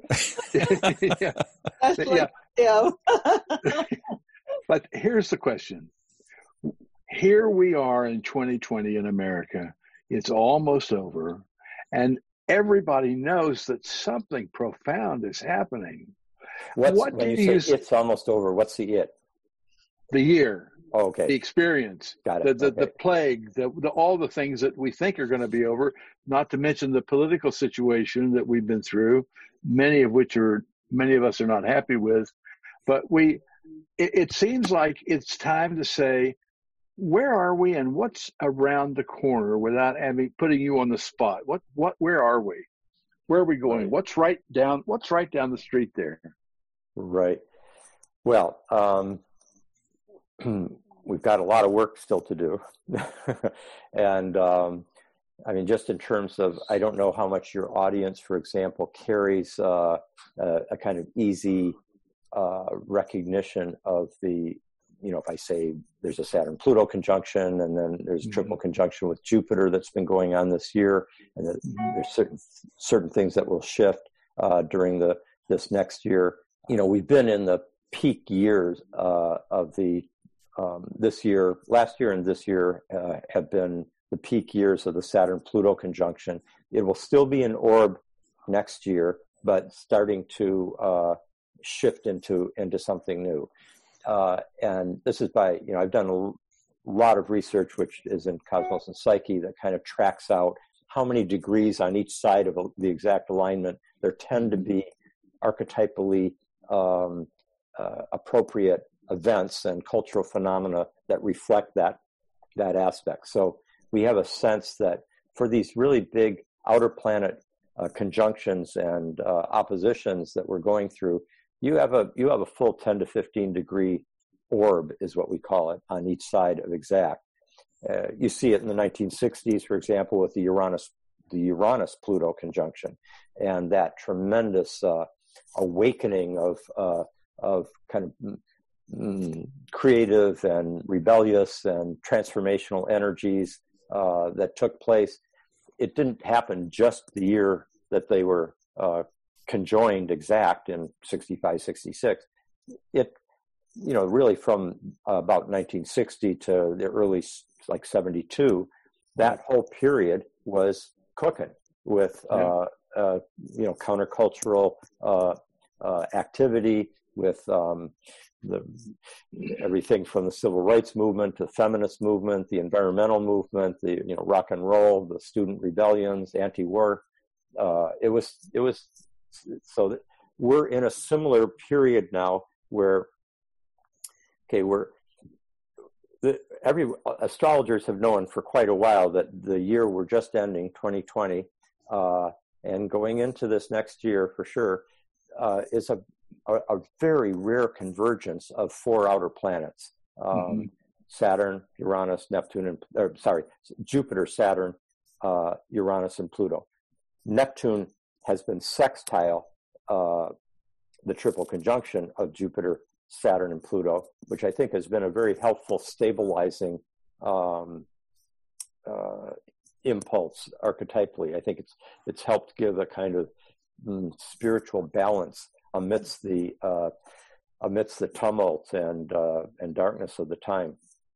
But here's the question. Here we are in 2020 in America. It's almost over, and everybody knows that something profound is happening. When you say it's almost over, what's the it? The year. Oh, okay. The experience. Got it. The plague, all the things that we think are going to be over, not to mention the political situation that we've been through, many of us are not happy with. But it seems like it's time to say, where are we and what's around the corner, without putting you on the spot? Where are we? Where are we going? Right. What's right down the street there? Right. Well, we've got a lot of work still to do. And I mean, just in terms of, I don't know how much your audience, for example, carries a kind of easy recognition of the, if I say there's a Saturn-Pluto conjunction, and then there's a triple conjunction with Jupiter that's been going on this year, and there's certain things that will shift during this next year. We've been in the peak years of the this year, last year and this year have been the peak years of the Saturn-Pluto conjunction. It will still be an orb next year, but starting to shift into something new. And this is by, I've done a lot of research, which is in Cosmos and Psyche, that kind of tracks out how many degrees on each side of the exact alignment there tend to be archetypally appropriate events and cultural phenomena that reflect that aspect. So we have a sense that for these really big outer planet conjunctions and oppositions that we're going through, you have a full 10 to 15 degree orb, is what we call it, on each side of exact. You see it in the 1960s, for example, with the Uranus-Pluto conjunction, and that tremendous awakening of kind of creative and rebellious and transformational energies that took place. It didn't happen just the year that they were conjoined exact in 65, 66. It, really from about 1960 to the early, 72, that whole period was cooking with, countercultural activity, with everything from the civil rights movement to the feminist movement, the environmental movement, the rock and roll, the student rebellions, anti-war. It was so that we're in a similar period now where, astrologers have known for quite a while that the year we're just ending, 2020, and going into this next year for sure, is a very rare convergence of four outer planets: Saturn, Uranus, Neptune, Jupiter, Saturn, Uranus, and Pluto. Neptune has been sextile the triple conjunction of Jupiter, Saturn, and Pluto, which I think has been a very helpful stabilizing impulse archetypally. I think it's helped give a kind of spiritual balance amidst the tumult and darkness of the time.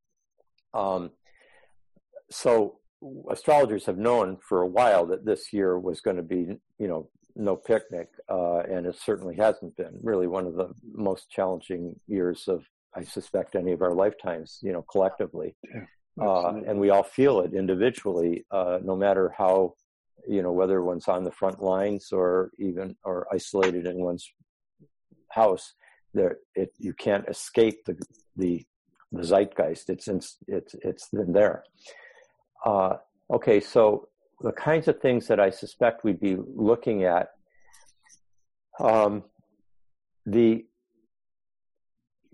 So astrologers have known for a while that this year was going to be, no picnic, and it certainly hasn't been. Really one of the most challenging years of, I suspect, any of our lifetimes, collectively. Yeah, and we all feel it individually, no matter how, whether one's on the front lines or isolated in one's house. You can't escape the zeitgeist. It's in there. Okay, so the kinds of things that I suspect we'd be looking at,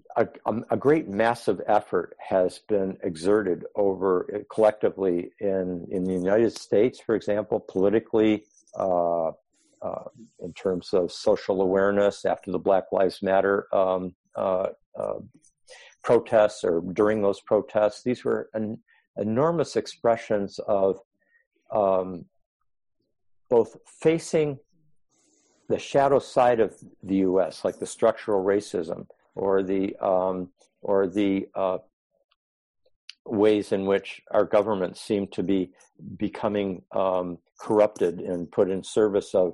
a great massive effort has been exerted over collectively in the United States, for example, politically, in terms of social awareness after the Black Lives Matter protests or during those protests. These were enormous expressions of both facing the shadow side of the U.S., like the structural racism, or the ways in which our government seemed to be becoming corrupted and put in service of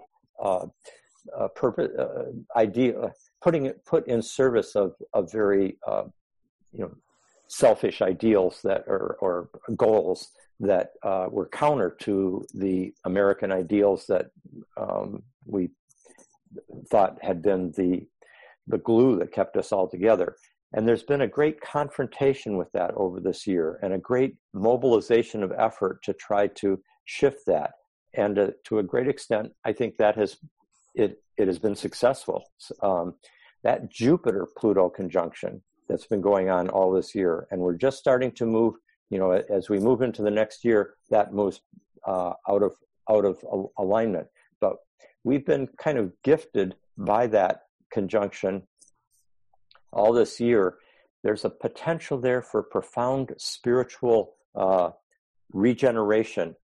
put in service of very selfish ideals that or goals that were counter to the American ideals that we thought had been the glue that kept us all together. And there's been a great confrontation with that over this year, and a great mobilization of effort to try to shift that. And to a great extent, I think that it has been successful. That Jupiter-Pluto conjunction that's been going on all this year, and we're just starting to move. As we move into the next year, that moves out of alignment. But we've been kind of gifted by that conjunction all this year. There's a potential there for profound spiritual regeneration,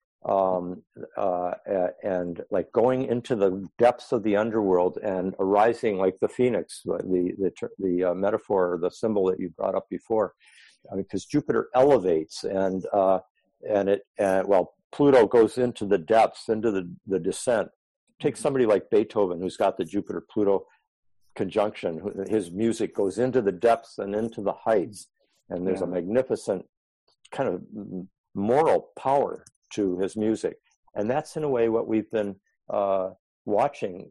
and like going into the depths of the underworld and arising like the phoenix, the metaphor or the symbol that you brought up before, because Jupiter elevates and Pluto goes into the depths, into the descent. Take somebody like Beethoven, who's got the Jupiter-Pluto conjunction. His music goes into the depths and into the heights, and there's a magnificent kind of moral power to his music. And that's in a way what we've been watching.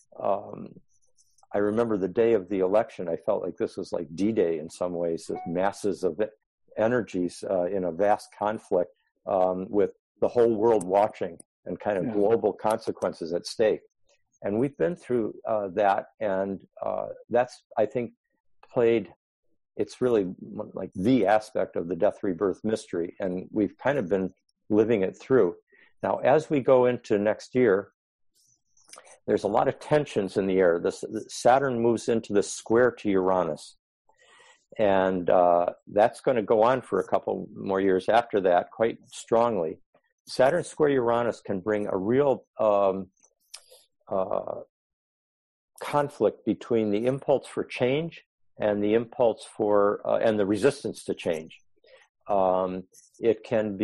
I remember the day of the election, I felt like this was like D-Day in some ways, this masses of energies in a vast conflict with the whole world watching, and kind of global consequences at stake. And we've been through that, and that's, I think, it's really like the aspect of the death rebirth mystery, and we've kind of been living it through. Now, as we go into next year, there's a lot of tensions in the air. Saturn moves into the square to Uranus, and that's going to go on for a couple more years after that, quite strongly. Saturn square Uranus can bring a real conflict between the impulse for change and the impulse for and the resistance to change. It can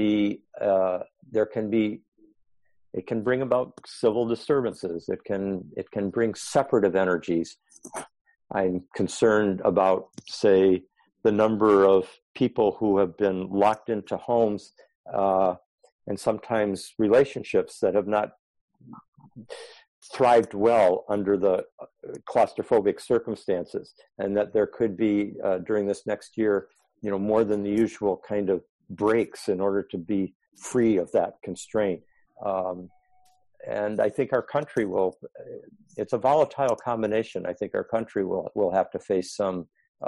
bring about civil disturbances. It can bring separative energies. I'm concerned about, say, the number of people who have been locked into homes and sometimes relationships that have not thrived well under the claustrophobic circumstances, and that there could be during this next year, more than the usual kind of breaks in order to be free of that constraint. And I think our country it's a volatile combination. I think our country will have to face some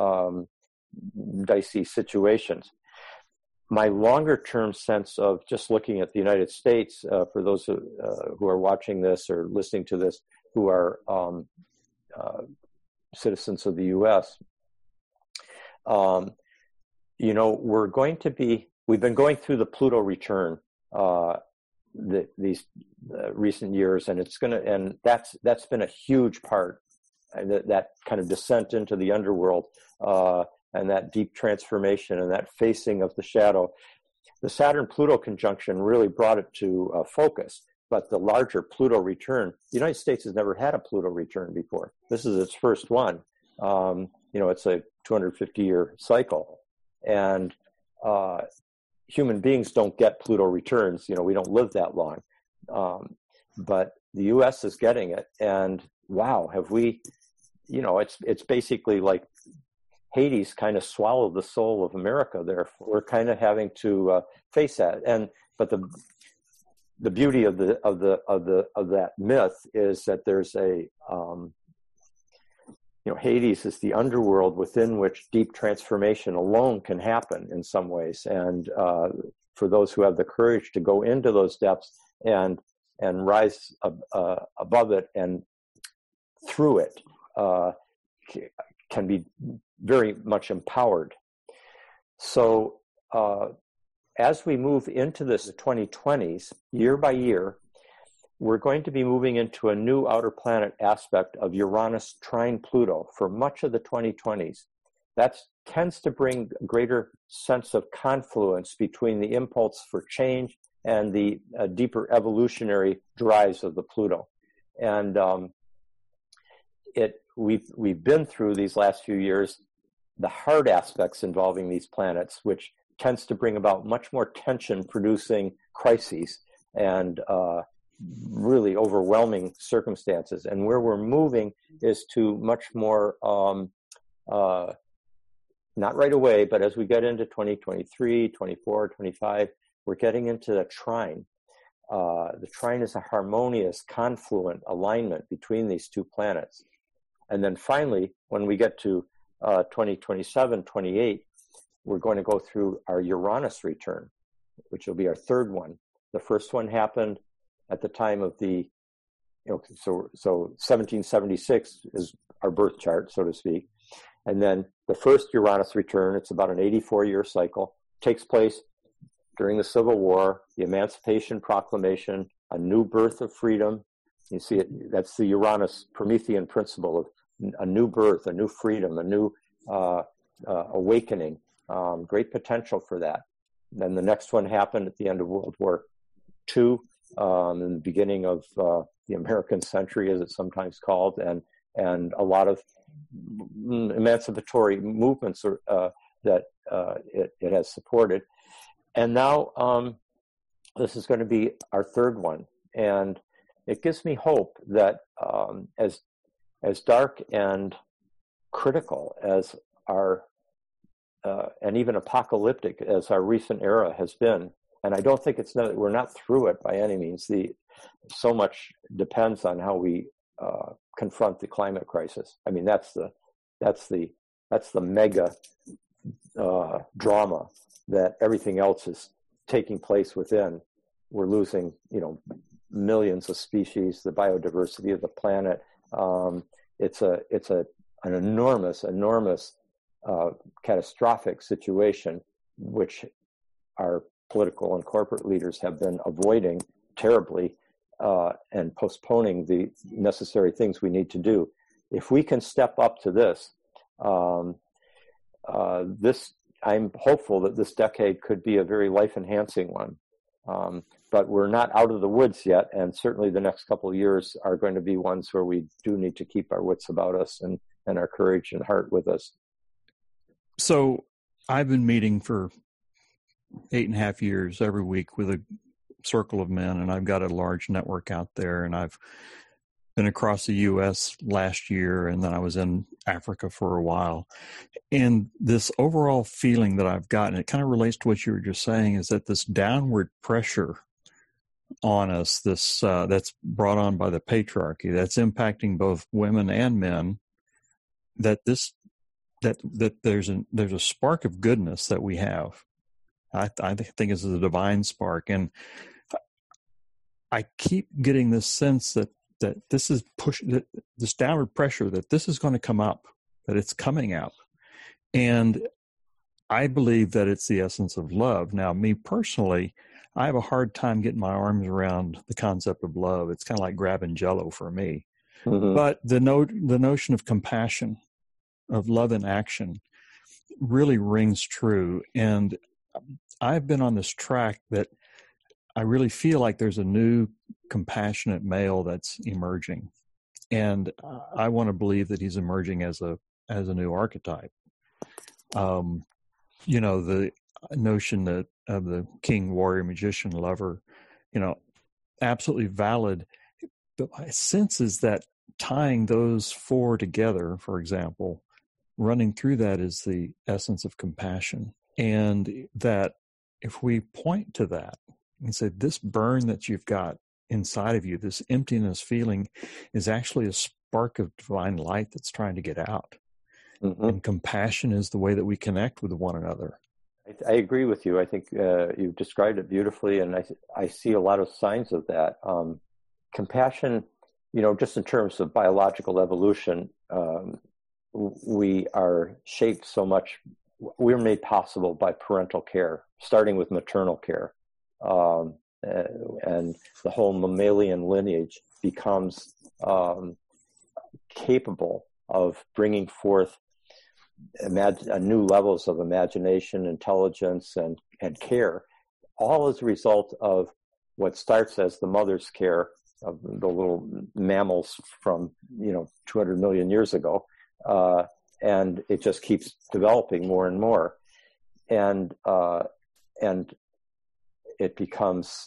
dicey situations. My longer term sense of just looking at the United States, for those who are watching this or listening to this, who are citizens of the U.S., we've been going through the Pluto return these recent years, and that's been a huge part, that kind of descent into the underworld, and that deep transformation and that facing of the shadow. The Saturn-Pluto conjunction really brought it to focus, but the larger Pluto return, the United States has never had a Pluto return before. This is its first one. It's a 250-year cycle, and human beings don't get Pluto returns. We don't live that long, but the U.S. is getting it, and wow, have we? It's basically like Hades kind of swallowed the soul of America. There, we're kind of having to face that. But the beauty of that myth is that there's Hades is the underworld within which deep transformation alone can happen in some ways. And for those who have the courage to go into those depths and rise above it and through it, can be very much empowered. So as we move into this 2020s, year by year, we're going to be moving into a new outer planet aspect of Uranus trine Pluto for much of the 2020s. That tends to bring a greater sense of confluence between the impulse for change and the deeper evolutionary drives of the Pluto. And we've been through these last few years the hard aspects involving these planets, which tends to bring about much more tension-producing crises and really overwhelming circumstances. And where we're moving is to much more, not right away, but as we get into 2023, 24, 25, we're getting into the trine. The trine is a harmonious, confluent alignment between these two planets. And then finally, when we get to 2027, 28, we're going to go through our Uranus return, which will be our third one. The first one happened at the time of the, so 1776 is our birth chart, so to speak. And then the first Uranus return, it's about an 84-year cycle, takes place during the Civil War, the Emancipation Proclamation, a new birth of freedom. You see it, that's the Uranus Promethean principle of a new birth, a new freedom, a new awakening, great potential for that. Then the next one happened at the end of World War II, in the beginning of the American century, as it's sometimes called, and a lot of emancipatory movements that it has supported. And now this is going to be our third one. And it gives me hope that as dark and critical as our, and even apocalyptic as our recent era has been, and I don't think we're not through it by any means. So much depends on how we confront the climate crisis. I mean, that's the mega drama that everything else is taking place within. We're losing, millions of species, the biodiversity of the planet. It's an enormous catastrophic situation, which our political and corporate leaders have been avoiding terribly and postponing the necessary things we need to do. If we can step up to this, I'm hopeful that this decade could be a very life-enhancing one. But we're not out of the woods yet, and certainly the next couple of years are going to be ones where we do need to keep our wits about us and our courage and heart with us. So I've been meeting for 8.5 years every week with a circle of men, and I've got a large network out there, and I've been across the U.S. last year, and then I was in Africa for a while. And this overall feeling that I've gotten, it kind of relates to what you were just saying, is that this downward pressure on us, this that's brought on by the patriarchy, that's impacting both women and men, that there's a spark of goodness that we have. I think it's a divine spark, and I keep getting this sense that this is this downward pressure, that this is going to come up, that it's coming out. And I believe that it's the essence of love. Now, me personally, I have a hard time getting my arms around the concept of love. It's kind of like grabbing Jell-O for me. Mm-hmm. But the notion of compassion, of love in action, really rings true. And I've been on this track that I really feel like there's a new compassionate male that's emerging. And I want to believe that he's emerging as a new archetype. The notion that of the king, warrior, magician, lover, absolutely valid. But my sense is that tying those four together, for example, running through that is the essence of compassion. And that if we point to that and say, this burn that you've got inside of you, this emptiness feeling, is actually spark of divine light that's trying to get out. Mm-hmm. And compassion is the way that we connect with one another. I agree with you. I think you described it beautifully, and I see a lot of signs of that. Compassion, just in terms of biological evolution, we are shaped so much. We're made possible by parental care, starting with maternal care. And the whole mammalian lineage becomes capable of bringing forth new levels of imagination, intelligence, and care, all as a result of what starts as the mother's care of the little mammals from 200 million years ago, and it just keeps developing more and more, and it becomes.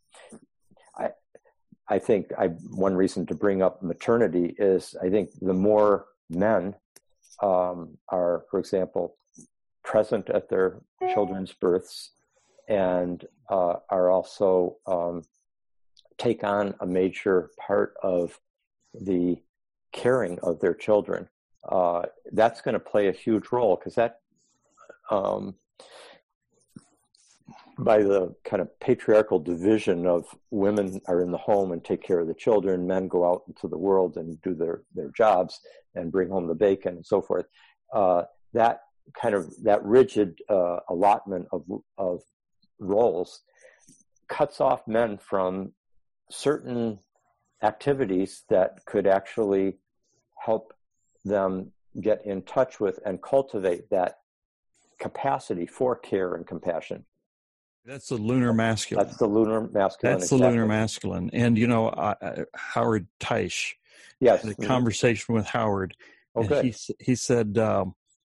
I think one reason to bring up maternity is I think the more men are, for example, present at their children's births and are also take on a major part of the caring of their children, that's going to play a huge role, because that by the kind of patriarchal division of women are in the home and take care of the children, men go out into the world and do their jobs and bring home the bacon and so forth. That rigid allotment of roles cuts off men from certain activities that could actually help them get in touch with and cultivate that capacity for care and compassion. That's the lunar masculine. That's the lunar masculine. That's exactly. The lunar masculine. And, Howard Teisch, yes, had a conversation with Howard. Okay. And he said the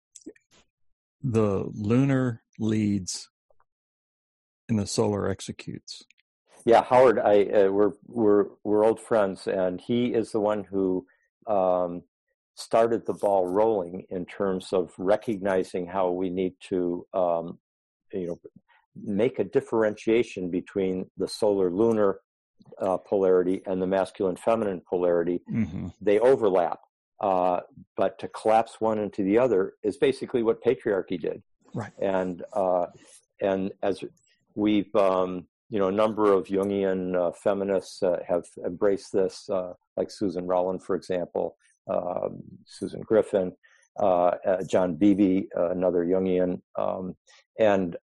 lunar leads and the solar executes. Yeah, Howard, we're old friends, and he is the one who started the ball rolling in terms of recognizing how we need to, make a differentiation between the solar-lunar polarity and the masculine-feminine polarity. Mm-hmm. They overlap, but to collapse one into the other is basically what patriarchy did. Right. And as we've, a number of Jungian feminists have embraced this, like Susan Rowland, for example, Susan Griffin, John Beebe, another Jungian, and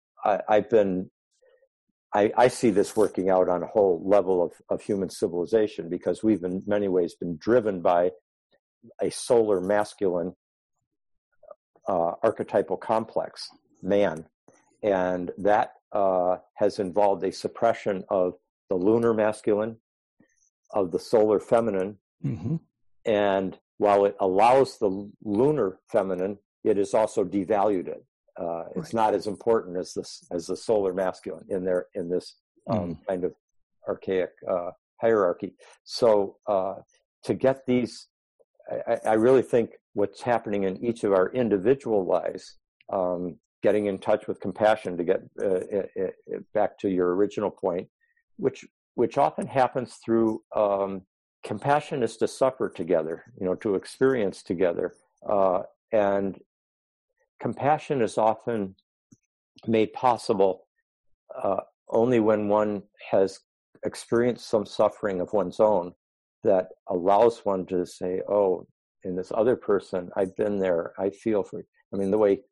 I see this working out on a whole level of human civilization, because we've in many ways been driven by a solar masculine archetypal complex, man, and that has involved a suppression of the lunar masculine, of the solar feminine, mm-hmm. and while it allows the lunar feminine, it has also devalued it. It's not as important as the solar masculine in this kind of archaic hierarchy. So to get these, I really think what's happening in each of our individual lives, getting in touch with compassion, to get back to your original point, which often happens through compassion is to suffer together, to experience together, and compassion is often made possible only when one has experienced some suffering of one's own that allows one to say, oh, in this other person, I've been there, I feel for you. I mean, the way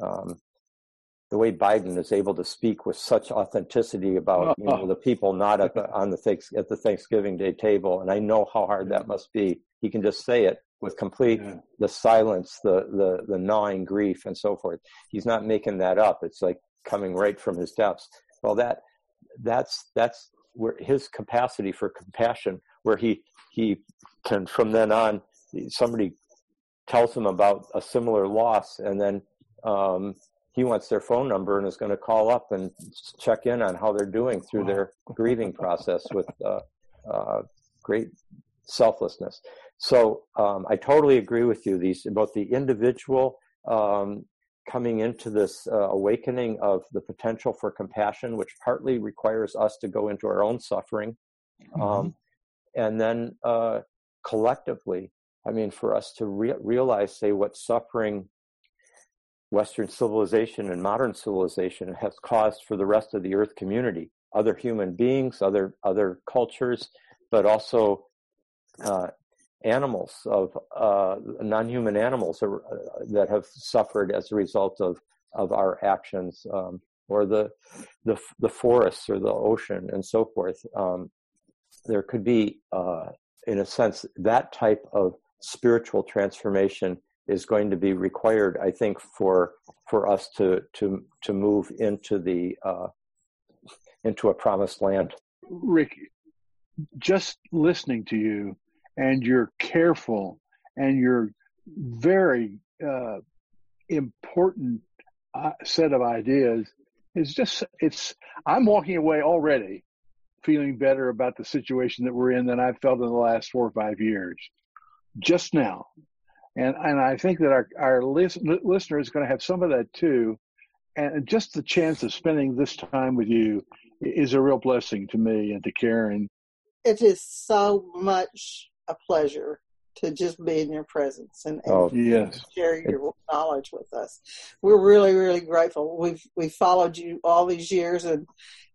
Biden is able to speak with such authenticity about the people not at the Thanksgiving Day table, and I know how hard that must be. He can just say it with complete the silence, the gnawing grief, and so forth. He's not making that up. It's like coming right from his depths. Well, that's where his capacity for compassion, where he can, from then on, somebody tells him about a similar loss, and then he wants their phone number and is going to call up and check in on how they're doing through their grieving process with great selflessness. So I totally agree with you. Both the individual coming into this awakening of the potential for compassion, which partly requires us to go into our own suffering, and then collectively I mean, for us to realize, say, what suffering Western civilization and modern civilization has caused for the rest of the Earth community, other human beings, other cultures, but also animals, of non-human animals that have suffered as a result of our actions, or the forests or the ocean and so forth. There could be, in a sense, that type of spiritual transformation is going to be required, I think, for us to move into a promised land. Rick, just listening to you, and you're careful, and you're very important set of ideas, I'm walking away already feeling better about the situation that we're in than I've felt in the last 4 or 5 years, just now. And I think that our listener is going to have some of that too. And just the chance of spending this time with you is a real blessing to me and to Karen. It is so much a pleasure to just be in your presence and yes, share your knowledge with us. We're really, really grateful. We've followed you all these years, and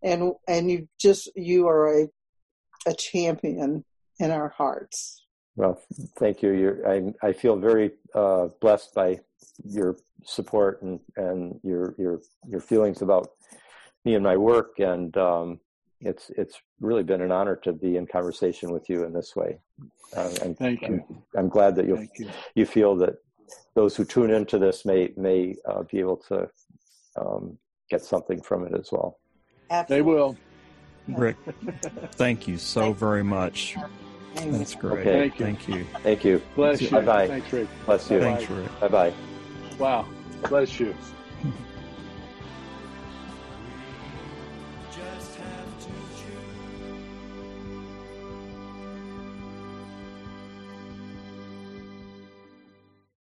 you are a champion in our hearts. Well, thank you. I feel very blessed by your support and your feelings about me and my work, and it's really been an honor to be in conversation with you in this way. Thank you. I'm glad that you feel that those who tune into this may be able to get something from it as well. Absolutely. They will. Rick, thank you so very much. That's great. Okay. Thank you. Thank you. Bless you. Bye-bye. Thanks, Rick. Bless you. Thanks, Rick. Bye-bye. Wow. Bless you.